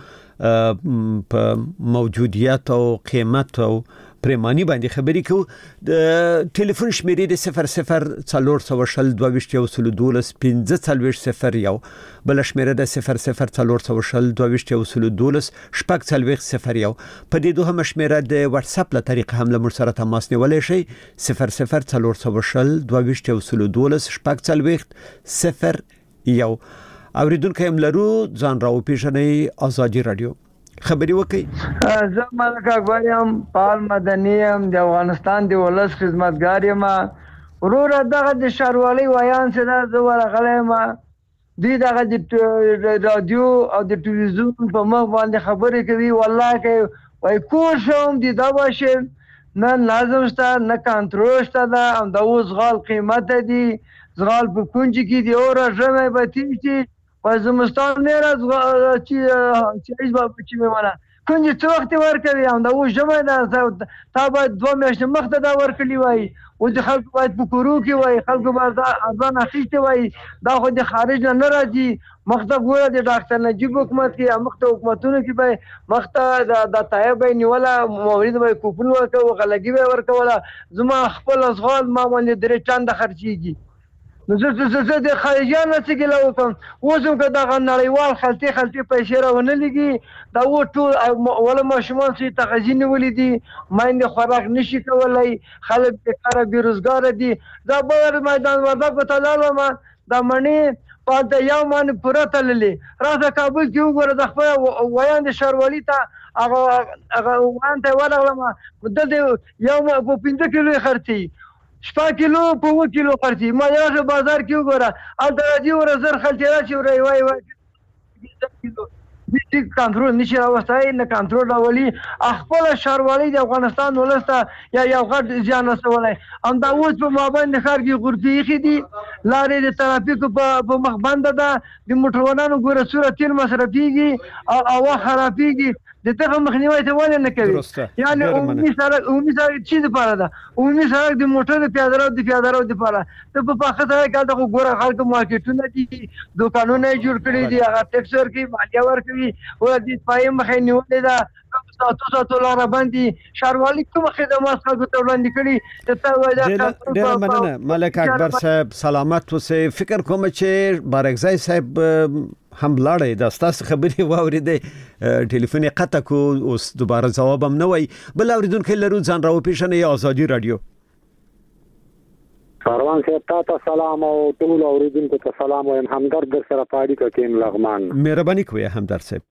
په موجودیت او قیمت او پریمانی باندې خبرې کوو د ټلیفون شمیرې د صفر صفر څلور سوه شل دوه ویشت یو سلو دولس پنځه څلوېښت صفر یو بل شمیره د صفر صفر څلور سوه شل دوه ویشت یو سلو دولس شپږ څلوېښت صفر یو په دې دوه شمیره د واتس اپ له طریقې هم له موږ سره تماس نیولای شئ صفر صفر څلور سوه شل دوه ویشت یو سلو دولس شپږ څلوېښت صفر یو اوریدونکو هم لرو ځان راو پیژنئ آزادي رادیو خبري وکي زه ملک اکبر یم پال مدني یم د افغانستان د ولس خدمتګار یم ورور دغه د شاروالي ویان سره زه ورغلی یم دوی دغه د رادیو او د ټلویزیون په مخ باندې خبرې کوي والله کې وای کوشم د دا باشه نه لازم شته نه کنټرول شته دا هم د اوس غال قیمت دي زغال په کونج کې دی او راځمه به تیږي وزمستان نه راز چې چې ایز به چې مې کونج څو وخت ورکوي هم دا اوس جمع ده تا باید دوه میاشتې مخته دا ورکړي وای او د خلکو باید په کورو کې وای خلکو باید ارزان اخیستې وای دا خو د خارج نه نه راځي مخته ګوره د ډاکټر نجیب حکومت کې مخته حکومتونو کې به مخته د طایب نیوله مورید به کوپن ورکوه غلګي به ورکوله زما خپل ازغال ما باندې درې چنده خرچیږي نو زه زه د خارجيانو څخه ګیله وکم اوس هم که دغه نړیوال خلطې خلطې پیسې راونه لګي دا و ټول ولا ماشومان چې تغذیه نیولې دي ماینده خوراک نشي کولای خلک بیکاره بیروزګار دي دا بل میدان وردا په تلاله ما دا منی په د یو من پوره تللې راځه کابل کې وګوره د خپل ویان د شاروالي ته هغه هغه وان ته ورغلم د یو په پنځه کیلو خرڅي شپږ کیلو په و کیلو خرڅي ما یو بازار کې وګوره ال درجه ور زر خلک راشي ور وای وای کیلو دې کنټرول نشي راوستای نه کنټرول راولي خپل شاروالي د افغانستان ولسته یا یو غټ ځان وسولای ام دا اوس په مابین خار کې غورځي خېدي لارې د ترافیک په مخ بند ده د موټرونو ګوره صورت تیر مصرفيږي او او خرابيږي د ته مخنیوي ته ولې نه کوي یعنی عمومي سره عمومي سره چې د پاره ده عمومي سره د موټر د پیاده رو د پیاده رو د پاره ته په پاخه ځای کې د ګوره خلک مارکیټونه دي دوکانونه جوړ کړي دي هغه ټیکس ورکوي مالیه ورکوي او د پای مخې نیولې ده ساتو ساتو لاره باندې شاروالي کوم خدمات خلکو ته وړاندې کړي ته وایي دا ډېر مننه ملک اکبر صاحب سلامت اوسئ فکر کوم چې بارکزای صاحب هم لاړې د تاسو خبرې واورېدې ټلیفون یې قطع کو اوس دوباره جواب هم نه وای بل اوریدونکو لرو ځان راو پیښنې آزادي رادیو کاروان صاحب ته سلام او ټول اوریدونکو ته سلام وایم همدرد سره پاړی کوم لغمان مهرباني کوي همدرد صاحب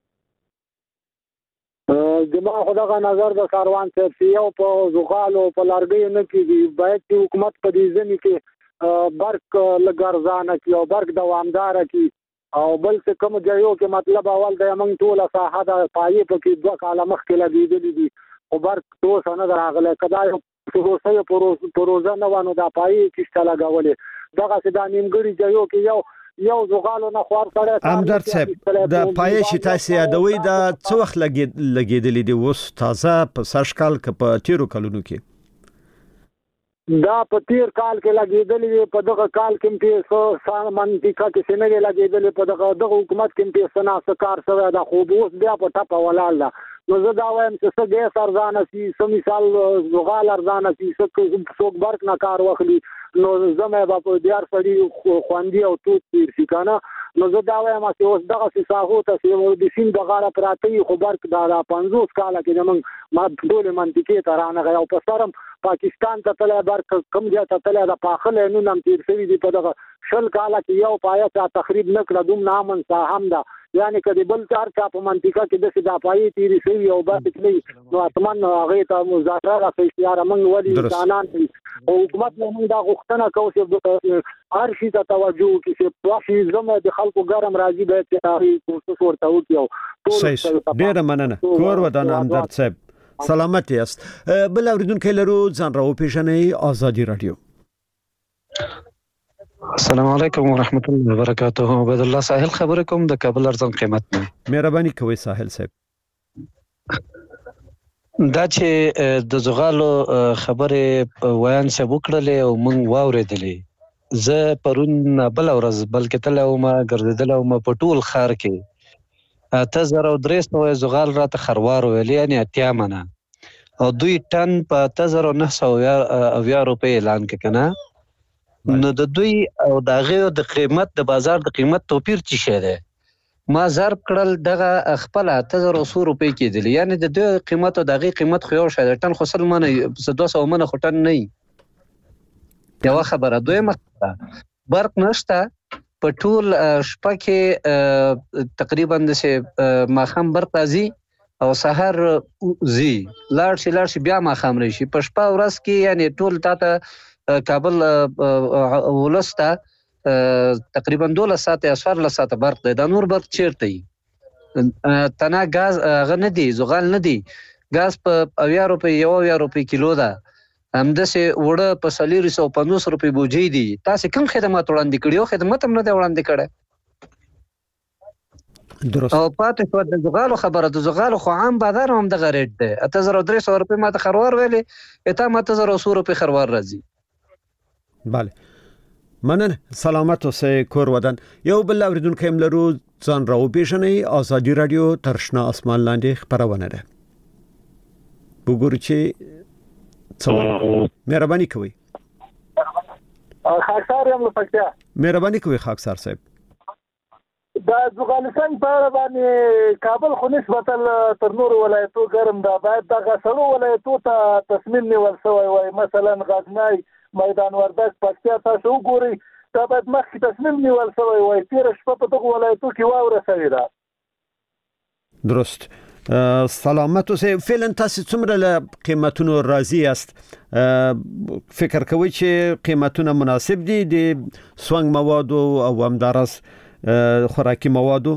دما خدای نظر د کاروان صاحب یو په زغالو په لارګي نه کیږي باید چې حکومت په دې ځنی کې برق لګرزانه کی او برق دوامدار کی او بل څه کوم ځایو کې مطلب اول د موږ ټول ساحه د پایې په کې دوه کاله مخکې لګیدلې دي او برق ټول څنګه راغله کدا یو پروسه پروسه نه ونه د پایې کې څه لګولې دغه څه د نیمګړي ځایو کې یو یو زغالو نه خور سره همدرد صاحب د پایې چې تاسو یادوي د څو وخت لګیدلې دي اوس تازه په سرشکال کې په تیرو کلونو کې دا په تیر کال کې لګیدلې په دغه کال کې په سو منطقه کې څنګه لګیدلې په دغه دغه حکومت کې په سنا کار سره د خوبوس بیا په ټاپه ولاله نو زه دا وایم چې څه ګیس ارزانه سي سم مثال زغال ارزانه سي څوک برق نه کار واخلي نو زموږ په دیار سړي خواندي او توت تیر شي کنه نو زه دا وایم چې اوس دغه ساحو ته چې د سین بغاړه پراته خو برق دا پنځوس کال کې موږ ما ټول منطقه ته رانغه او په سرم پاکستان ته تل برق کم ځای ته تل د پاخله نو نم تیر شوی دی په دغه شل کال کې یو پایا ته تخریب نکړه دوم نامن ساهم دا یعنی کدی بل چار کا په منطقه کې د سدا پای تیری شوی او بس کلی نو اتمن هغه ته مذاکره راځي چې موږ ولي انسانان او حکومت موږ دا غوښتنه کوو چې هر شي ته توجه وکړي چې پوښي زموږ د خلکو ګرم راځي به چې کوڅه ورته وکړو صحیح ډیر مننه کور ودان همدرد صاحب سلامت یاست بل اوریدونکو لرو ځان راو پیښنې آزادي رادیو السلام علیکم ورحمت الله وبرکاته عبد الله ساحل خبر کوم د کابل ارزان قیمت نه مهرباني کوي ساحل صاحب دا چې د زغالو خبره ویان څه وکړلې او مونږ واورېدلې زه پرون بل ورځ بلکې تل او ما ګرځیدل او ما په ټول خار کې اته زره او درې سوه زغال راته خروار ویل یعنی اتیا منه او دوی ټن په اته زره نه سوه اویا روپۍ اعلان کې کنه نو د دوی او د هغې د قیمت د بازار د قیمت توپیر څه شی دی ما ضرب کړل دغه خپله اته زره څو روپۍ کېدلې یعنې د دوی قیمت او د هغې قیمت خو یو شی دی ټن خو سل منه دوه سوه منه خو ټن نه وي یوه خبره دویمه خبره برق نشته په ټول شپه کې تقریبا داسې ماښام برق راځي او سهار ځي لاړ شي لاړ شي بیا ماښام راشي په شپه ورځ کې یعنې ټول تا ته کابل ولسته تقریبا دولس ساعته یا څوارلس ساعته برق دی دا نور برق چیرته وي تنها ګاز هغه نه دی زغال نه دی ګاز په اویا روپۍ یو اویا روپۍ کیلو ده همداسې وړه په څلور سوه پنځوس روپۍ بوجۍ دي تاسې کوم خدمات وړاندې کړي یو خدمت هم نه دی وړاندې کړی او پاتې شوه د زغالو خبره د زغالو خو عام بازار هم دغه ریټ دی اته زره درې سوه روپۍ ما ته خروار ویلې اته هم اته زره څو روپۍ خروار راځي بله مننه سلامت اوسئ کور ودان یو بل اوریدونکی هم لرو ځان راو پیژنئ آزادي رادیو تر شنه اسمان لاندې خپرونه ده وګورئ چې څه مهرباني کوئ خاکسار یم له پکتیا مهرباني کوئ خاکسار صاحب د افغانستان په اړه باندې کابل خو نسبتا تر نورو ولایتو ګرم ده باید دغه سړو ولایتو ته تصمیم نیول شوی وای مثلا غزنی میدان وردګ پکتیا تاسو وګورئ دا باید مخکې تصمیم نیول شوی وای تېره شپه په دغو ولایتو کې واوره شوې ده درست سلامت اوسئ فعلا تاسو څومره له قیمتونو راضي یاست فکر کوئ چې قیمتونه مناسب دي د سونګ موادو او همداراز خوراکي موادو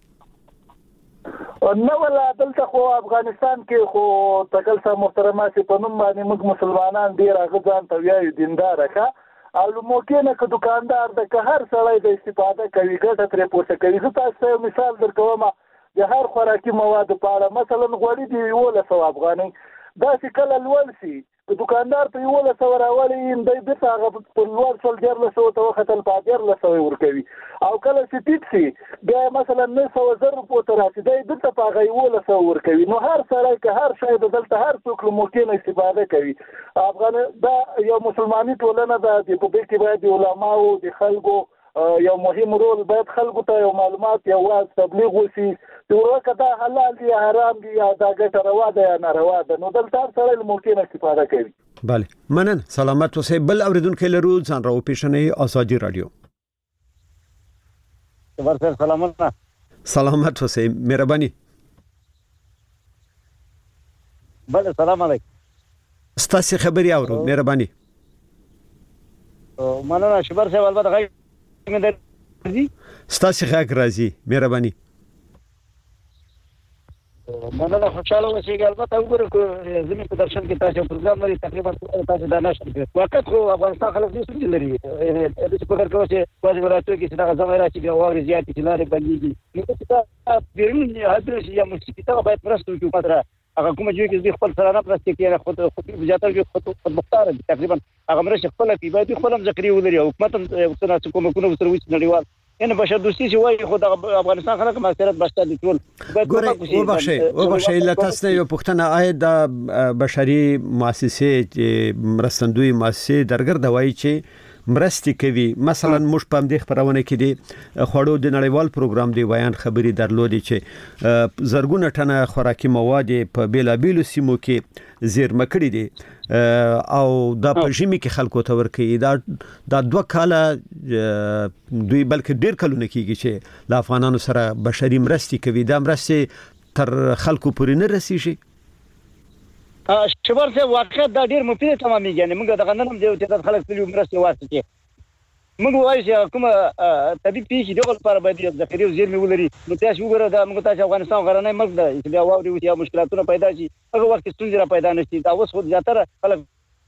نو ولا دلته خو افغانستان کې خو تکلسه محترمه چې په نوم باندې موږ مسلمانان ډیر هغه ځان ته وایي دیندار ښه او ممکنه که دکاندار د که هر سړی د استفاده کوي ګټه ترې پورته کوي زه تاسو ته مثال درکوم د هر خوراکي موادو په اړه مثلا غوړي دی یولس سوه افغانۍ داسې کله لوړ شي دکاندار په یولس سوه راولي دی بېرته هغه په لوړ شول دیارلس سوو ته وختل په دیارلس سوه یې ورکوي او کله چې ټیټ شي بیا مثلا نهه سوه زر روپو ته راشي دی بېرته په هغه یولس سوه ورکوي نو هر سړی که هر شی د دلته هر څوک له ممکن استفاده کوي افغان دا یو مسلماني ټولنه ده د په کې باید د علماو د خلکو یو مهم رول باید خلکو ته یو معلومات یو واز تبلیغ وشي چې ورکه دا حلال دي یا حرام دي یا دا ګټه روا ده یا ناروا ده نو دلته سره له ممکن استفاده کوي. بله منن سلامت اوسئ. بل اوریدونکو لرو ځان راو پیښنې ازادي رادیو. ورسره سلامت سلامت اوسئ مهرباني. بله سلام علیکم. ستاسو خبري اورو مهرباني. مننه شبر صاحب البته غږ مې درځي. ستاسو غږ راځي مهرباني. مننه خوشاله اوسئ. البته وګورئ زمي په درشن کې تاسو پروګرام لري تقریبا تاسو دا نشئ وخت خو افغانستان خلک دې څه لري د فکر کوي چې واځي ورته کې چې دا ځای راځي بیا واري زیات چې لارې بنديږي نو دا بیرون حاضر شي یا مستقیمه باید پرستو کې پاتره هغه کوم چې کې خپل سره پرسته کې خود خود بجاته کې خود خود مختار دي تقریبا هغه مرشه خپل کې باید خپل ذکر ولري حکومت هم څه کوم کوم سره وځي نړیوال ان بشر دوستي چې وایي خو د افغانستان خلک مسیرت بشته دي ټول ګورې وبخښي وبخښي لته یو پښتنه آی د بشري مؤسسې چې مرستندوی مؤسسې درګرد وایي چې مرستي کوي. مثلا موږ په دې خبرونه کې دي خوړو د نړیوال پروګرام دی وایان خبري درلودي چې زرګونه ټنه خوراکي مواد په بیلابیلو سیمو کې زیرمه کړي دي او دا په ژمي کې خلکو ته ورکي. دا د دوه کاله دوی بلکې ډیر کلونه کېږي چې د افغانانو سره بشري مرستي کوي. دا مرستي تر خلکو پورې نه رسیږي. شبر صاحب واقعا دا ډیر مفید تمامېږي. یعنی موږ د غننم دی چې د خلک په مرسته واسطه موږ وایو چې کومه طبي پیښې دغه لپاره باید ذخیره زیرمې ولري. نو تاسو وګورئ دا موږ تاسو افغانستان غرنۍ ملک دی چې بیا واوري او مشکلاتونه پیدا شي هغه وخت ستونزې را پیدا نشي. دا اوس خو زیاتره خلک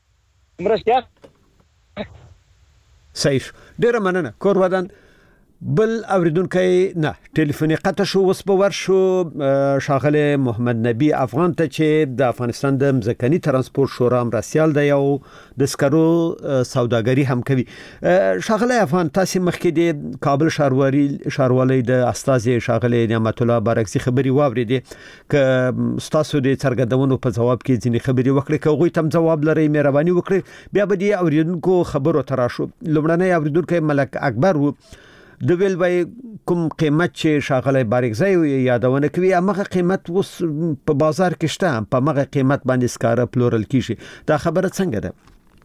مرسته صحیح. ډیر مننه کور ودان. بل اوریدونکو نه ټلیفوني قطع شو. وس په ور شو شاغله محمد نبی افغان ته چې د افغانستان د مزکني ترانسپورت شورا مرسیال دی او د سکرو سوداګری هم کوي. شاغله افغان تاسو مخکې د کابل شاروالي شاروالي د استاذ شاغله نعمت الله بارکزي خبري واوریدي ک تاسو د څرګندونو په جواب کې ځینې خبري وکړي کوغه تم جواب لري مهرباني وکړي. بیا به د اوریدونکو خبرو تراشو. لومړنی اوریدونکو ملک اکبر وو د ویل وای کوم قیمت چې شاغله بارکزی یادونه کوي هغه قیمت وس په بازار کې شته په هغه قیمت باندې سکاره پلورل کیږي. دا خبره څنګه ده؟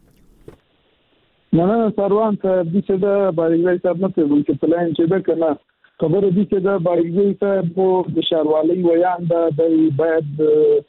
نه نه سروان ته د څه د بارکزی صاحب نه څه چې پلان چې ده کنه خبره دي چې د بارکزی صاحب د شاروالي ویان د باید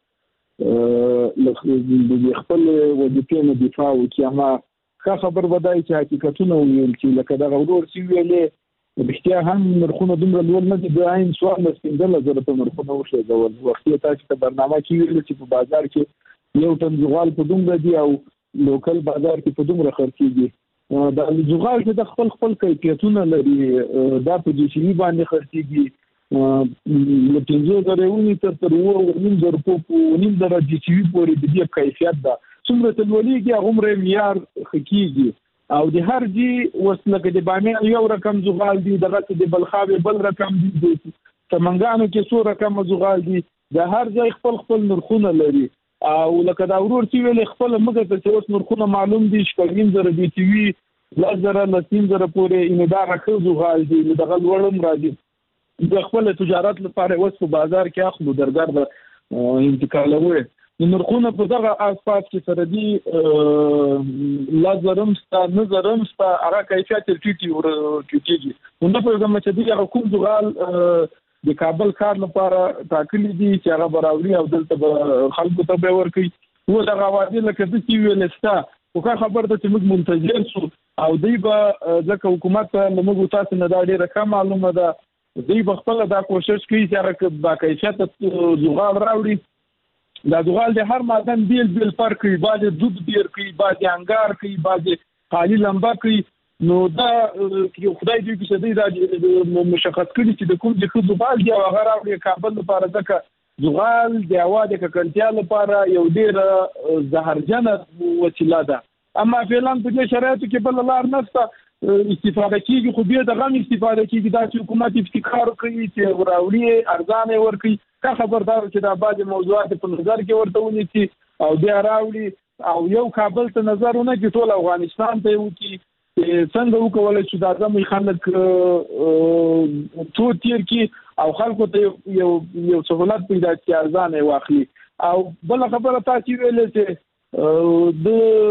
د خپل وظیفې نه دفاع وکړي. هغه خبر ودای چې حقیقتونه ویل چې لکه دا غوړور سی ویلې بختیا هم مرخونه دومره لول نه دي. د عین سوال مسپندل زره په مرخونه وشي دا وخت تاسو ته برنامه کې ویل چې په بازار کې یو ټن زغال په دومره دي او لوکل بازار کې په دومره خرڅيږي. دا زغال چې د خپل خپل کیفیتونه لري دا په جی سی باندې خرڅيږي. لکه زه درېونی تر تر وو نیم در په نیم در جی سی پورې د دې کیفیت دا څومره تلولېږي عمر معیار خکېږي او د هر جی وسله کې د بامیان یو رقم زغال دي دغه د بلخاوي بل رقم دي د تمنګانو کې څو رقم زغال دي د هر ځای خپل خپل نرخونه لري او لکه دا ورور چې ویل خپل مګه ته اوس نرخونه معلوم دي شپږم زره دي ټي وي لزره لسین زره پورې انډار راخو زغال دي دغه وړم راځي د خپل تجارت لپاره اوس په بازار کې اخلو درګر انتقالوي. نرخونه په دغه اساس کې سره دي لازرم ستا نظرم ستا هغه کیفیت ټیټي ور ټیټيږي. نو په کومه چې دی هغه کوم زغال د کابل کار لپاره ټاکلي دي چې هغه براوري او دلته خلکو ته به ورکي و دغه وادي لکه چې ویل ستا او کا خبر ده چې موږ منتظر شو او دی به ځکه حکومت له موږ تاسو نه دا ډیره کم معلومه ده دی به خپل دا کوشش کوي چې هغه با کیفیت زغال راوړي. دا زغال د هر معدن بیل بیل فرق کوي. بعض دود ډیر کوي بعض انګار کوي بعض خالی لمبا کوي. نو دا خدای دې چې دې دا مشخص کړي چې د کوم ځای زغال دی او هغه راوړي کابل لپاره ځکه زغال د هوا د ککړتیا لپاره یو ډیر زهرجنه وسیله ده. اما فعلا په دې شرایطو کې بل لار نشته استفاده کیږي خو به دغه استفاده کیږي دا چې حکومت افتخار کوي چې وراوړي ارزانه ورکړي. کا خبردار چې دا بعض موضوعات په نظر کې ورته ونیسي او بیا راوړي او یو کابل ته نظر ونه کې ټول افغانستان ته وکی څنګه وکولای شو دا زموږ خلک تو تیر کې او خلکو ته یو یو سہولت پیدا کړي ارزانه واخلي او بل خبره تاسو ویلې چې د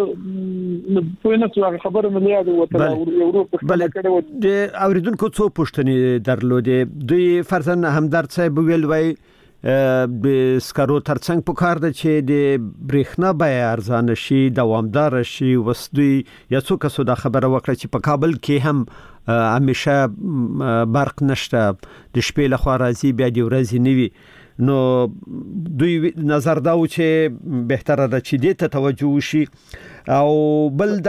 په نڅو خبره مې یاد وته یوروپ بل د اوریدونکو څو پوښتنې درلودې دوی فرزن همدرد صاحب ویل وای د سکرو ترڅنګ په کار ده چې د برېښنا بیه ارزانه شي دوامدار شي وسدوی یا څو کسو دا خبره وکړه چې په کابل کې هم همیشه برق نشته د شپې لخوا راځي بیا د ورځې نوي نو دوی نظر دا و چې بهتره ده چې دې ته توجه وشي او بل د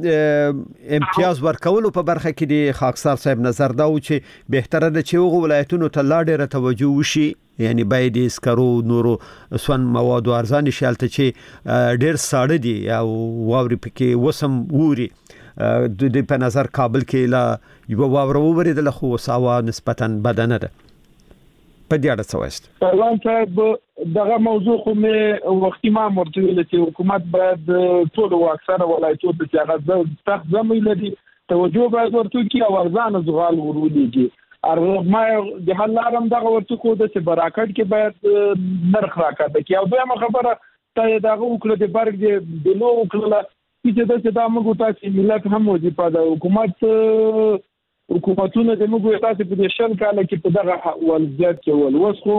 امتیاز ورکولو په برخه کې د خاکسار صاحب نظر دا و چې بهتره ده چې وغو ولایتونو ته لا ډېره توجه وشي یعنی باید اسکرو نورو سون مواد ارزان شي الته چې ډېر ساړه دي او واوري پکې وسم ووري د دې په نظر کابل کې لا یو واور وریدل خو ساوا نسبتا بدنه ده په دې اړه څه وایست پروان صاحب دغه موضوع خو مې وختي ما مرتبه چې حکومت باید ټول او اکثره ولایتونو ته هغه سخت زمي لري توجه باید ورته کی او ارزان زغال ورولېږي ارغما د حل لارم دغه ورته کو د براکټ کې باید نرخ راکړه کی او دویمه خبره ته دغه وکړه د برګ د لو وکړه چې د څه د موږ تاسو ملت هم وظیفه ده حکومت حکومتونه د موږ تاسو په شل کال کې په دغه ولزیات کې ول وسخو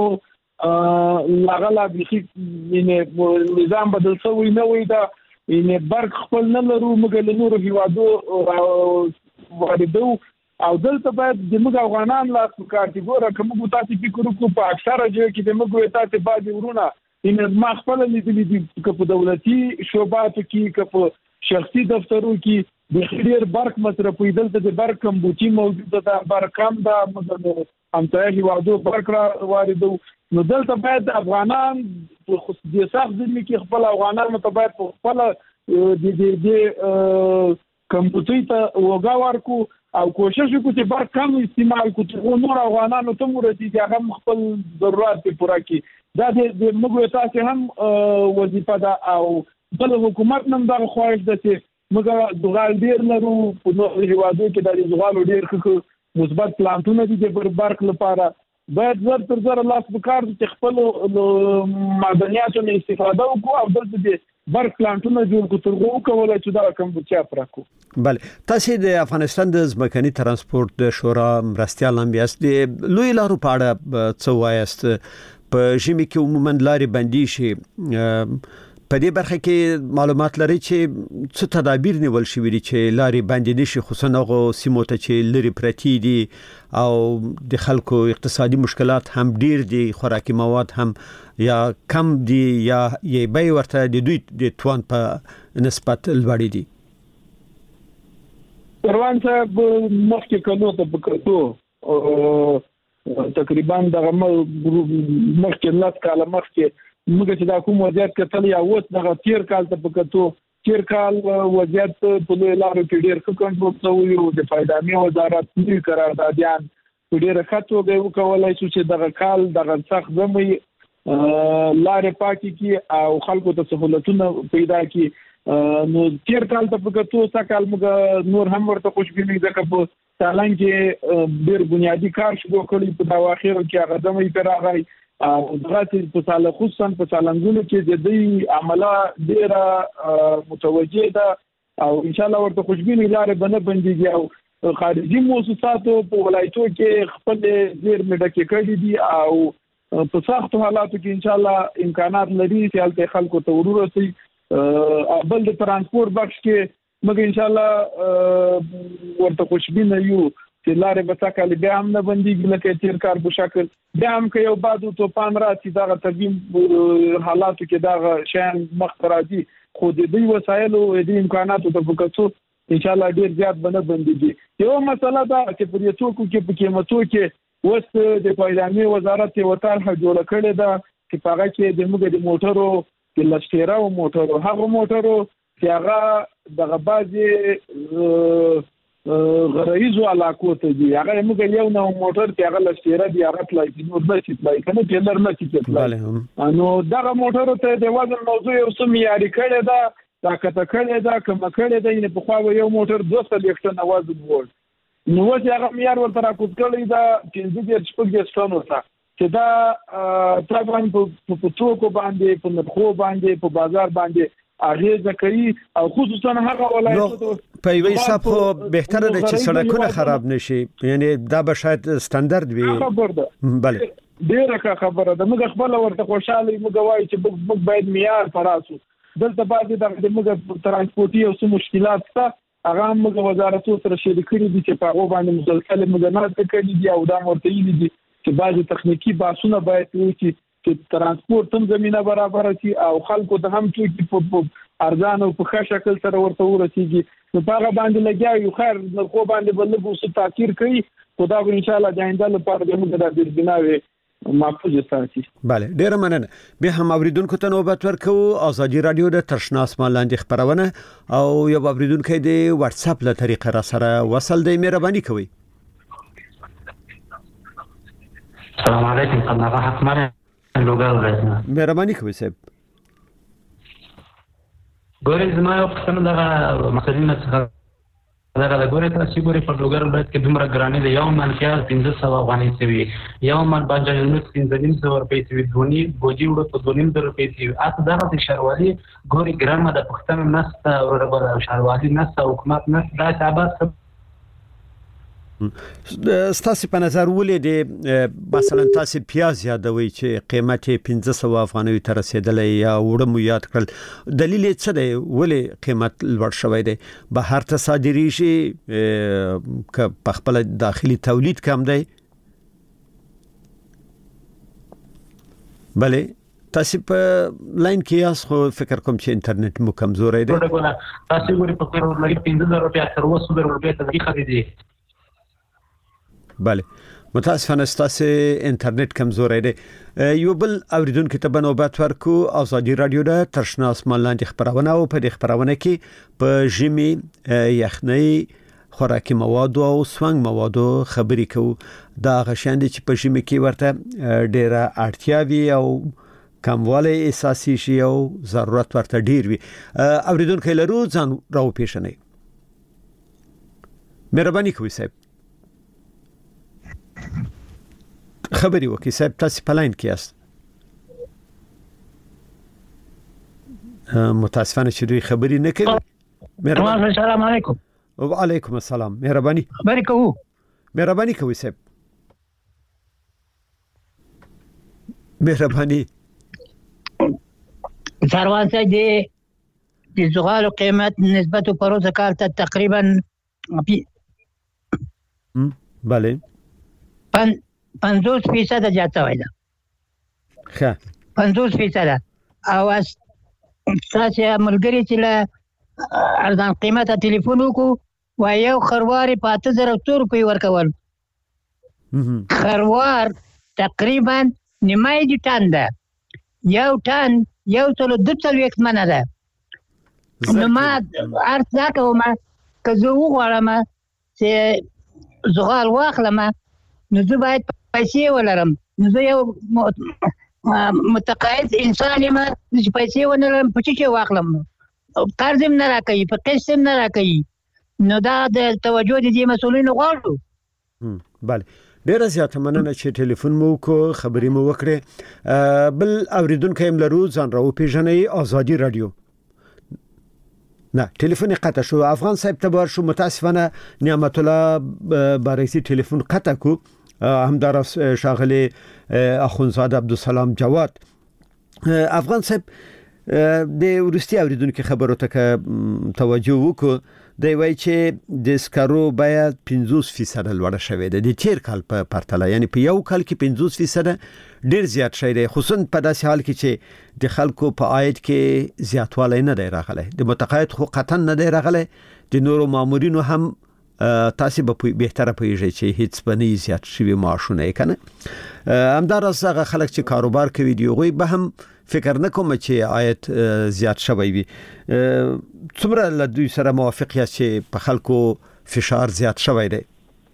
لغلا بخي نظام بدل شوی نه وي دا ان برګ خپل نه لرو موږ له نورو هیوادو واردو او دلته باید د موږ افغانان لا کارتګوره کوم تاسو فکر وکړو په اکثره ځای کې د موږ تاسو باندې ورونه ان ما خپل لیدلې دي په دولتي شوباتو کې په شخصي دفترو کې د خیر برق مصرفي دلته د برق کمبوچی موجوده ده برق کم ده هم ته هیوادو برق واردو نو دلته باید افغانان په خصوصي سخت ځینې کې خپل افغانان متباید په خپل د دې کمبوچی ته وګا ورکو او کوشش وکړو چې برق کم استعمال کړو نور افغانانو ته مرسته هغه خپل ضرورت پوره کړي دا د موږ تاسو هم وظیفه ده او بل حکومت نن دا خواهش ده چې موږ دغال ډیر لرو په نوو هیوادو کې د زغالو ډیر ښه مثبت پلانټونه دي د برق لپاره باید زر تر زر لاس بکار چې خپل معدنیاتو نه استفاده وکړو او دلته د برق پلانټونه جوړ کړو ترغو کولای چې دا کم بچا پراکو بله تاسو د افغانستان د ځمکني ترانسپورت د شورا مرستيال هم یاست د لوی لارو په اړه څه وایست په ژمي کې عموما لارې بندي شي په دې برخه کې معلومات لري چې څه تدابیر نیول شوی دي چې لارې بندي نشي خصوصا هغه سیمو ته چې لري پرتی دي او د خلکو اقتصادي مشکلات هم ډیر دي خوراکي مواد هم یا کم دي یا یې به ورته د دوی د توان په نسبت لوړ دي پروان صاحب مخکې کلو ته پکړو تقریبا دغه مخکې لاس کاله مخکې موږ چې دا کوم وضعیت کتل یا اوس دغه تیر کال ته پکړو تیر کال وضعیت په لارو کې ډیر ښه کنټرول شوی او د فایدامي وزارت نوی قراردادیان ډیر خطو به وکولای شو چې دغه کال دغه سخت زمي لارې پاکي کی او خلکو ته سہولتونه پیدا کی نو تیر کال ته پکړو سکهال موږ نور هم ورته خوشبیني ځکه په سالان کې ډیر بنیادی کار شروع کړی په دا واخیر کې هغه زمي پر راغی او دغه په سال خصوصا په سالنګونو کې د دې عمله ډیره متوجه ده او ان شاء الله ورته خوشبیني لارې بنه بنديږي او خارجي موسساتو په ولایتو کې خپل زیر مډکې کړي دي او په سخت حالاتو کې ان شاء الله امکانات لري چې حالت خلکو ته ورورسي بل د ترانسپورت بخش کې موږ ان شاء الله ورته خوشبینه یو چې لارې به تکل بیا هم نه بنديږي لکه تیر کار په شکل بیا هم که یو بادو توپان راتي دغه طبيعي حالاتو کې دغه شان مخ راځي خو د دې وسایلو د امکاناتو ته وکړو ان شاء الله ډیر زیات بنه بنديږي یو مسله دا چې پر یو څوک کې په قیمتو کې وست د پایدامي وزارت یو طرح جوړ کړی دا چې هغه کې د موږ د موټرو د لشتیرا او موټرو هغه موټرو چې هغه دغه بازي غرایزو علاقو ته دي هغه موږ یو نو موټر چې هغه لشتیرا دی هغه تلای نو د چې تلای کنه ټیلر نه چې تلای نو دغه موټر ته د وزن موضوع یو سم یاري کړی دا دا کته کړی دا کوم کړی دا نه په خوا یو موټر دوه سل ټن وزن وړ نو چې هغه معیار ورته راکوز کړی دا پنځه دېرش شپږ ټن ورته چې دا طبعا په توکو باندې په نرخو باندې په بازار باندې اغیزه کوي او خصوصا هغه ولایتونو په یوه حساب خو بهتره ده چې سړکونه خراب نشي یعنی دا به شاید ستاندرد وي خبر ده بله ډیره خبره ده موږ خپل ورته خوشاله موږ وایي چې موږ باید معیار پراسو دلته باندې د موږ ترانسپورتي او څه مشکلات شته هغه موږ وزارت سره شریک کړي دي چې په هغه باندې مسلسل مدنات کړي دي او دا ورته یې دي چې بعضي تخنیکی بحثونه باید وشي چې ترانسپورت هم زمينه برابر شي او خلکو ته هم چې په ارزان او په ښه شکل سره ورته ورسیږي نو هغه باندې لګیا یو خیر نو خو باندې بلګو څه تاثیر کوي خدا به ان شاء الله د آینده لپاره د موږ د بناوي محفوظ ساتي. بله ډیره مننه. به هم اوریدونکو ته نوبت ورکو ازادي رادیو د ترشنا اسمان لاندې خبرونه او یو اوریدونکو د واتس اپ له طریقه را سره وصل دی مهرباني کوي. السلام علیکم قناه حکمانه لوګر راځه. مهرباني کوي صاحب. ګورې زما یو څه دغه مسلې څخه دغه د ګورې تاسو ګورې په لوګر ولایت کې دومره ګرانې ده یو من پیاز پنځه سوه افغانۍ شوي یو من بانجان پنځه نیم سوه روپۍ شوي دونی بوجي وړو په دوه نیم زره روپۍ شوي اته دغسې شاروالي ګورې ګرانه ده پښتنه نشته وربله شاروالي نشته حکومت نشته دا شعبات ستاسو په نظر ولې د مثلا تاسو پیاز یادوي چې قیمت پنځه سوه افغانۍ ته رسیدلی یا وړه مو یاد کړل دلیل یې څه دی ولې قیمت لوړ شوی دی بهر ته صادریږي که په خپل داخلي تولید کم دی بله تاسو په لاین کې یاست خو فکر کوم چې انټرنیټ مو کمزوری دی تاسو ګورئ په کور لګي پنځه زره روپیا تر اوسه زره روپیا ته خریدي بله متاسفانه ستاسو انټرنیټ کمزوری دی یو بل اوریدونکو ته بنوبت ورکو ازادي رادیو د ترشنا اسمان لاندې خبرونه او په دې خبرونه کې په ژمي یخنۍ خوراکي مواد او سونګ مواد خبرې کوو دا غشان دي چې په ژمي کې ورته ډیره اړتیا وي او کموالی اساسي شي او ضرورت ورته ډیر وي اوریدونکو لرو ځان راو پیښنه مهرباني کوئ صاحب خبري وکي صاحب تاسو په لاین کې یاست متاسفانه چې دوی خبري نه کوي مهرباني السلام علیکم وعلیکم السلام مهرباني خبري کوو مهرباني کوي صاحب مهرباني ثروان صاحب د زغال قیمت نسبت پروز کال ته تقریبا بله پنځوس فیصد زیاته وای ده ښه پنځوس فیصد او اس تاسو ملګری چې له ارزان قیمته ټلیفون وکړو وای یو خروار په اته زره روپۍ ورکول خروار تقریبا نیمای د ټن ده یو ټن یو څلو دوه څلوېښت منه ده نو ما عرض دا کوم که زه وغواړم چې زغال واخلم نو زه باید پیسې ولرم نو زه یو متقاعد انسان یم چې پیسې ونه لرم په څه شي واخلم قرض هم نه راکوي په قسط هم نه راکوي نو دا د توجه د دې مسؤلینو غواړو بله ډیره زیاته مننه چې ټلیفون مو وکړو خبرې مو وکړې بل اوریدونکو هم لرو ځان را وپېژنئ ازادي رادیو نه ټلیفون قطع شو افغان صاحب تبار شو متاسفانه نعمت الله بارکسی ټلیفون قطع کو همدار شاغلی اخونزاده عبدالسلام جواد افغان صاحب د ورستی اوریدونکو خبرو ته توجه وکړو دی وای چې د سکرو باید پنځوس فیصد لوړ شوی دی د تیر کال په پرتله یعنی په یو کال کې پنځوس فیصد ډیر زیات شوی دی خصوصا په داسې حال کې چې د خلکو په عاید کې زیاتوالی نه دی راغلی د متقاعد خو قطعا نه دی راغلی د نورو مامورینو هم تاسو به بهتره پوهیږئ چې هیڅ به نه زیات شوي معاشونه یې کنه همداراز هغه خلک چې کاروبار کوي دی هغوی به هم فکر نه کوم چې عاید زیات شوی وي څومره له دوی سره موافق یاست چې په خلکو فشار زیات شوی دی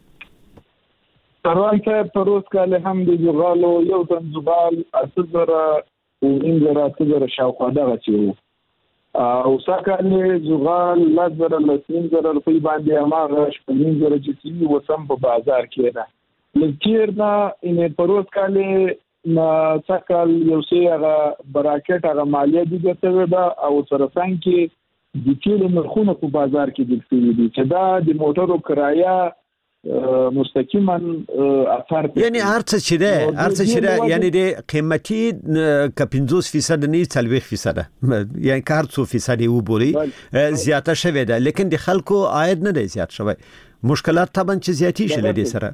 ثروان صاحب پروز کال هم د زغالو یو ټن زغال اته زره او نیم زره اته زره شاوخوا دغه چې او ساکانه زغال لزر لسین زر روپی باندې هغه شپږ زره چې وسم په بازار کې نه لکیر نه ان پروت کاله نا ساکال یو سي هغه براکټ هغه مالیه دي ګټه ده او سره څنګه د کیلو نرخونه په بازار کې د فری دي چې دا د موټرو کرایه مستقیما اثر یعنی هر څه چې ده هر څه چې ده یعنی د قیمتي ک پنځوس درصد نه څلوېښت درصد یعنی کار څو درصد یو بولی زیاته شوه ده لیکن د خلکو عاید نه دی زیات شوی مشکلات طبعا چې زیاتی شله دي سره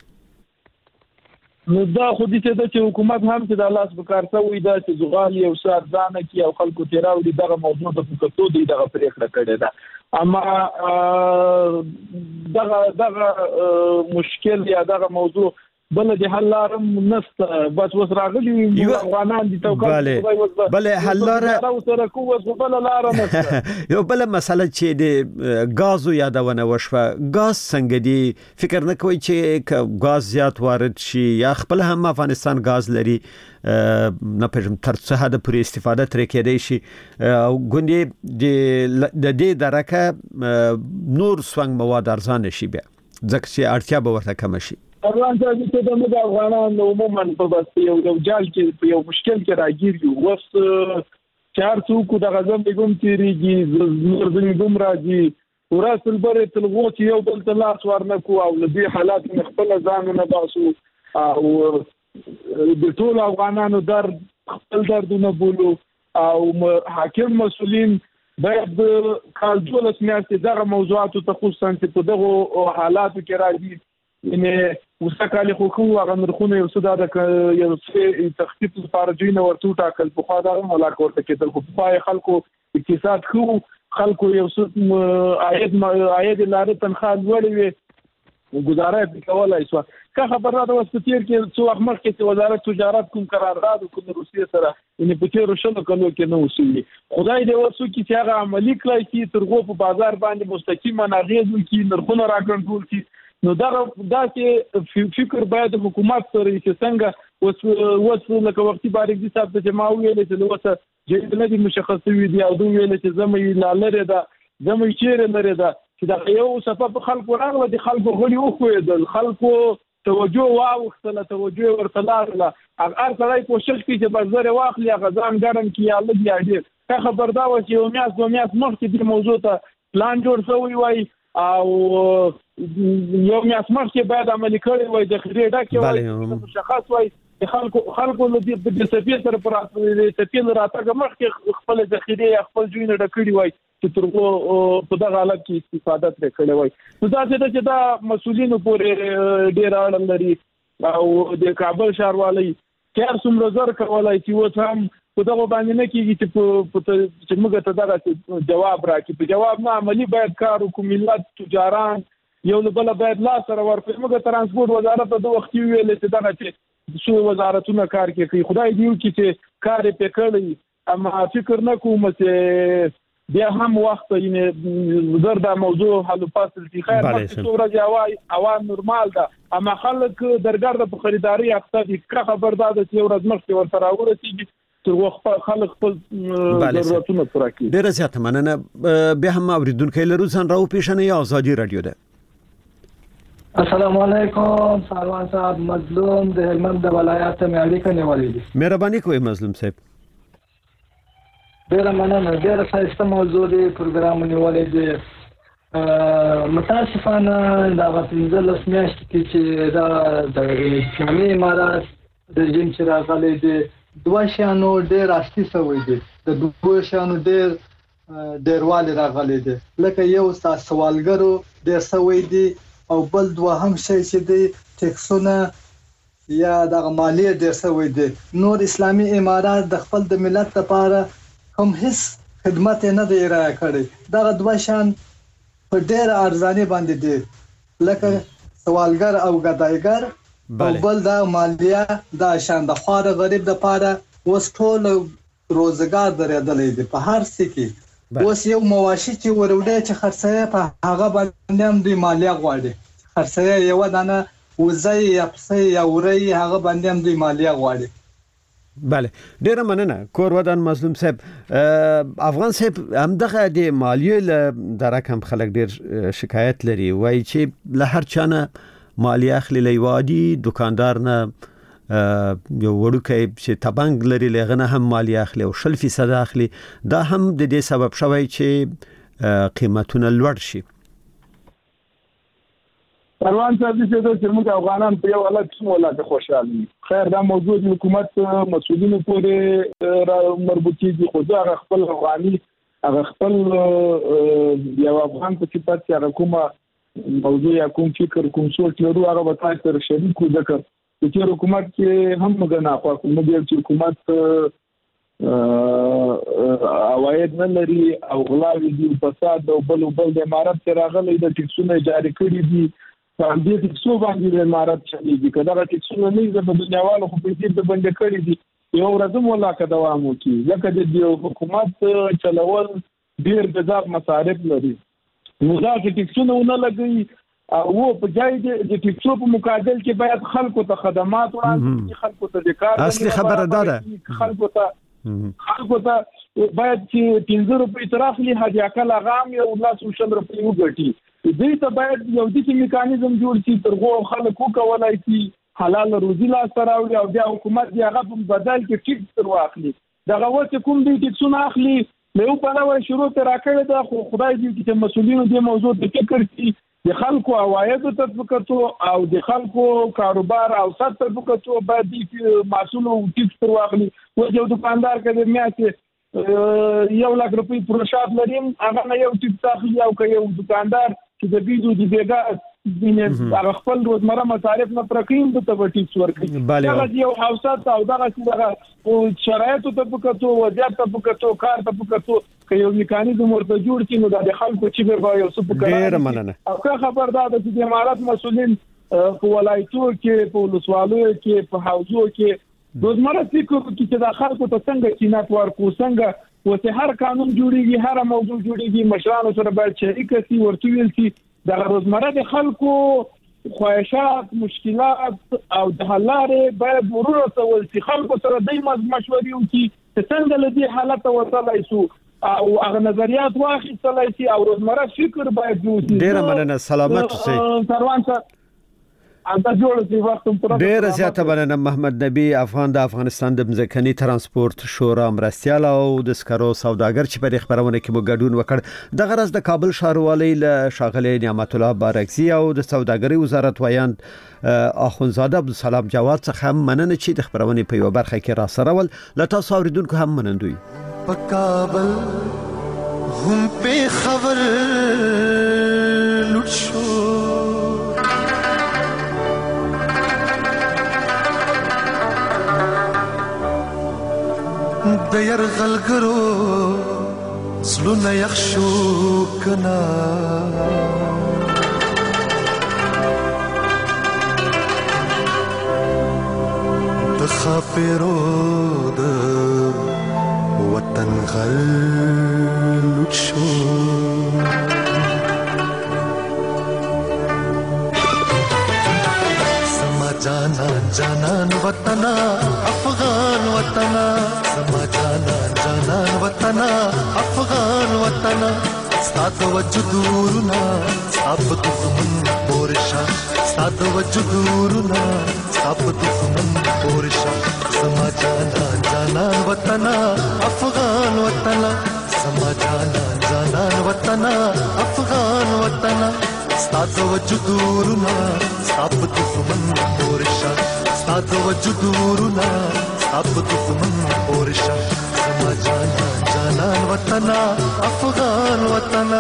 نو دا خو دې ته چې حکومت هم چې د لاس په کار څوي دا چې زغال یو سات ځانه کې او خلکو تیراوي دغه موضوع د فکرتو دی دغه پریکړه کړې ده اما دغه دغه مشکل یا دغه موضوع بل د حل لارم نسته بس وس راغلي افغانان دي توکل بل حل لار سره کوه بل لار نسته یو بل مسله چې د غازو یادونه وشوه غاز څنګه دی فکر نه کوي چې غاز زیات وارد شي یا خپل هم افغانستان غاز لري نه پېژم تر څه حد پورې استفاده ترې کېدای شي او ګوندې د دې درکه نور سونګ مواد ارزان شي بیا ځکه چې اړتیا به ورته کم شي افغان ته د موږ افغانان عموما په بس یو یو جال کې یو مشکل کې راګیر یو وس چار څوک د غزم بیګم تیریږي نور دې ګم راځي وراسل بره تلغو چې یو بل تلاس ورنکو او لدی حالات خپل ځان نه باسو او د ټول افغانانو درد خپل دردونه بولو او حاکم مسؤلین باید کال دولس میاشتې دغه موضوعاتو ته خصوصا چې په دغه حالاتو کې راځي انه وسکاله حقوق او نرخونه یو څه د یو څه تخفیف لپاره جوړ ورته ټاکل په خوا دا ملاک ورته کېدل خو په خلکو اقتصاد خو خلکو یو څه عاید عاید لاره تنخواه لوړې وي گزاره کولای شو که خبره ده وسپتیر کې څو وخت مخکې چې وزارت تجارت کوم قرارداد کوم روسیې سره ان په تیر شلو کلو کې نو وسوي خدای دې ورسو کې چې هغه عملی کړی چې ترغو په بازار باندې مستقیما اغیز وکړي نرخونه راکنټرول کړي نو دا دا چې فکر باید حکومت سره چې څنګه وس وس لکه وختي باندې دي صاحب ته جمع ویل چې نو وسه چې نه دي مشخص وي دي او دوی ویل چې زمې لاله ده زمې چیرې لري ده چې دا یو صفه خلکو راغله دي خلکو غلي او خو د خلکو توجه واوختله توجه ورته لاله هر ځای کوشش کوي چې بازار واخلي غزان ګرم کی یا لږ یا ډیر که خبردار و چې یو میاس دو میاس مخکې د موضوع ته پلان جوړ شوی وای او یو میاس مخکې باید عملي کړی وای د خریده کې وای مشخص وای خلکو خلکو له دې سفیر سره پر سفیر راتګ مخکې خپل ذخیره خپل جوینه ډکړي وای چې ترغو په دغه حالت کې استفاده ترې کړې وای نو دا چې دا مسؤلینو پورې ډیر اړه لري او د کابل ښاروالۍ کار څومره زر کولای چې و هم په دغه باندې نه کیږي چې چې موږ ته دغه جواب راکړي په جواب نه عملی باید کار وکړو ملت تجاران یو بل باید لا سره ورکړي موږ ترانسپورت وزارت ته د وخت ویل چې دغه چې څو وزارتونه کار کوي خدای دې وکړي چې کار یې پکړي اما فکر نه کوم چې بیا هم وخت یې زر دا موضوع حل فاصل دي خیر مخکې ورځ اوای اوان نورمال ده اما خلک درګرد په خریداري اقتصادي که خبردار دي چې ورځ مخکې ورته راورسیږي تر وخت خلک خپل ضرورتونه پوره کوي ډیره زیاته مننه بیا هم اوریدونکو لرو ځان راو پیښنه یا ازادي رادیو ده السلام علیکم ساروان صاحب مظلوم د هلمند د ولایت مې اړیکه نیولې دي مهرباني کوئ مظلوم صاحب ډیره مننه ډیره ښایسته موضوع دی پروګرام نیولې دی متاسفانه دا پنځه لس میاشتې کې چې دا د اسلامي امارات رژیم چې راغلی دی دوه شیانو ډېر اصلي شوی دی د دوه شیانو ډېر ډېروالی راغلی دی لکه یو سوالګرو ډېر شوی دی او بل دوهم شی چې دی ټیکسونه یا دغه مالیه ډېر شوی دی نور اسلامي امارات د خپل د ملت لپاره هم هیڅ خدمت نه دی ارائه کړی دغه دوه شیان په ډېره ارزاني باندې دی لکه سوالګر او ګدایګر او بل دا مالیه دا شان د خواره غریب د پاره اوس ټول روزګار درېدلې دي په هر څه کې اوس یو مواشي چې وروډه چې خرڅه په هغه باندې هم د مالیه غواړي خرڅه یو دانه وزي یا پسې یا وري هغه باندې هم د مالیه غواړي بله ډیره مننه کور ودان مظلوم صاحب. افغان صاحب همدغه د مالیې له د رقم خلک ډیر شکایت لري وایي چې له هر چانه مالیه اخلي له وادي دکاندار نه یو وړوکی چې تبنګ لري لغه نه هم مالیه اخلي او شل فیصد اخلي. دا هم د دې سبب شوی چې قیمتونه لوړ شي. روان صاحب چې د موږ افغانان په یو حالت کې ولاته خوشاله خیر دا موجود حکومت مسؤلینو پورې مربوطي دي خو دا خپل افغاني هغه خپل یو افغان په صفت کې هغه کومه موضوع یا کوم فکر کوم څه لرو هغه به تاسو سره شریکو ذکر چې حکومت کې هم مګنا خو کوم دی چې حکومت عواید نه لري او غلاوي دي فساد او بل بل د امارات سره غلې د ټیکسونه جاری کړی دي په دې ټیکسو باندې د امارات چلیږي کله دا ټیکسونه نه د دنیاوالو خو په دې د بند کړی دي یو ورځ مولا کا دوام وکړي ځکه د حکومت چلول ډیر د ځاب مصارف لري نو دا ټیکسونه نه لګي او په ځای د ټیکسو په مقابل کې باید خلکو ته خدمات وړاندې خلکو ته د کار اصلي خبره ده خلکو ته خلکو ته باید چې پنځه روپۍ تراخلي هدیاکل غام یو لاس وشل روپۍ وګټي دې ته باید یو داسې میکانیزم جوړ شي ترغو خلکو کولای شي حلال روزي لا سراوي او د حکومت دی هغه په بدل کې ټیکس تر واخلي دغه وڅ کوم دې ټیکسونه اخلي نو په نوې شروع تر راکړه د خدای دې چې مسولینو دې موضوع د فکر کې د خلکو عواید تطبیقاتو او د خلکو کاروبار او صد تطبیقاتو باید د مسول او ټیکس تر واخلي او یو دکاندار کده میاته یو لک روپۍ پروشات لریم هغه نه یو ټیکس اخلي او که یو دکاندار چې د بيزو د بیګا د خپل روزمره مصارف نه پرکیم د ټیکس ورکړي دا یو حوصات او دغه چې شرایطو تطبیقاتو وضعیت تطبیقاتو کار تطبیقاتو که یو میکانیزم ورته جوړ کړي نو د خلکو چې به یو څه پکړي ډیر مننه او که خبردار د امارات مسؤلین په ولایتو کې په ولسوالو کې په حوزو کې روزمره فکر کې چې د خلکو ته څنګه کینات ورکو څنګه وته هر قانون جوړیږي هر موضوع جوړیږي مشرانو سره باید شریک شي ورته ویل شي د روزمره د خلکو خواهشات مشکلات او د حل لارې باید ورور سره ول خلکو سره د مشورې وکړي چې څنګه له دې حالت وصلای شو او هغه نظریات واخیستلای شي او روزمره فکر باید وکړي. ډیر مننه سلامت اوسئ. سروان صاحب ډیر زیاته مننه محمد نبی افغان د افغانستان د مځکني ترانسپورت شورا مرستيال او د سکرو سوداګر چې په خبرونه کې مو ګډون وکړ د غرض د کابل ښاروالۍ له شاغلي نعمت الله بارکزي او د سوداګرۍ وزارت ویاند اخونزاده عبدالسلام جواد څخه مننه چې د خبرونه په یو برخه کې را سره ول لته اوریدونکو هم منندوی په کابل هم په خبر لټ شو د يرغلګرو زلونه يخشو کنا د خاپرو د وطن غل شو سما جانا جانان وطنا افغان وطنا سما جانا جانان وطنا افغان وطنا سات وجدورنا ساب دښمن پورشا سات وجدورنا ساب دښمن پورشا سما جانا جانان وطنا افغان وطنا سما جانا جانان وطنا افغان وطنا سات وجدورنا ساب دښمن پورشا سات وجدورنا ساب دښمن پورشا سما جانا جانان وطنا افغان وطنا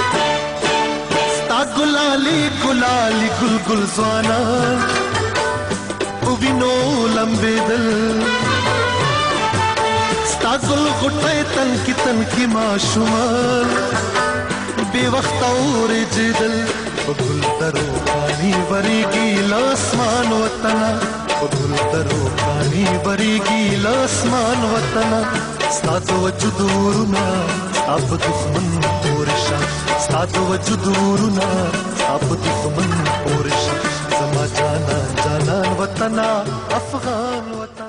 گل زوانا وینو لمبېدل ستا ګل غټۍ تن کې تن کې ماشومان بې وخته اورېدل په ګل درو پانی ورېږي له اسمان وطنه په ګل درو پانی ورېږي له اسمان وطنه ستا د وجود ورونه ستا په دښمن پورې شه ستا د وجود ورونه ستا په دښمن پورې شه زما جانان جانان وطنه افغان وطن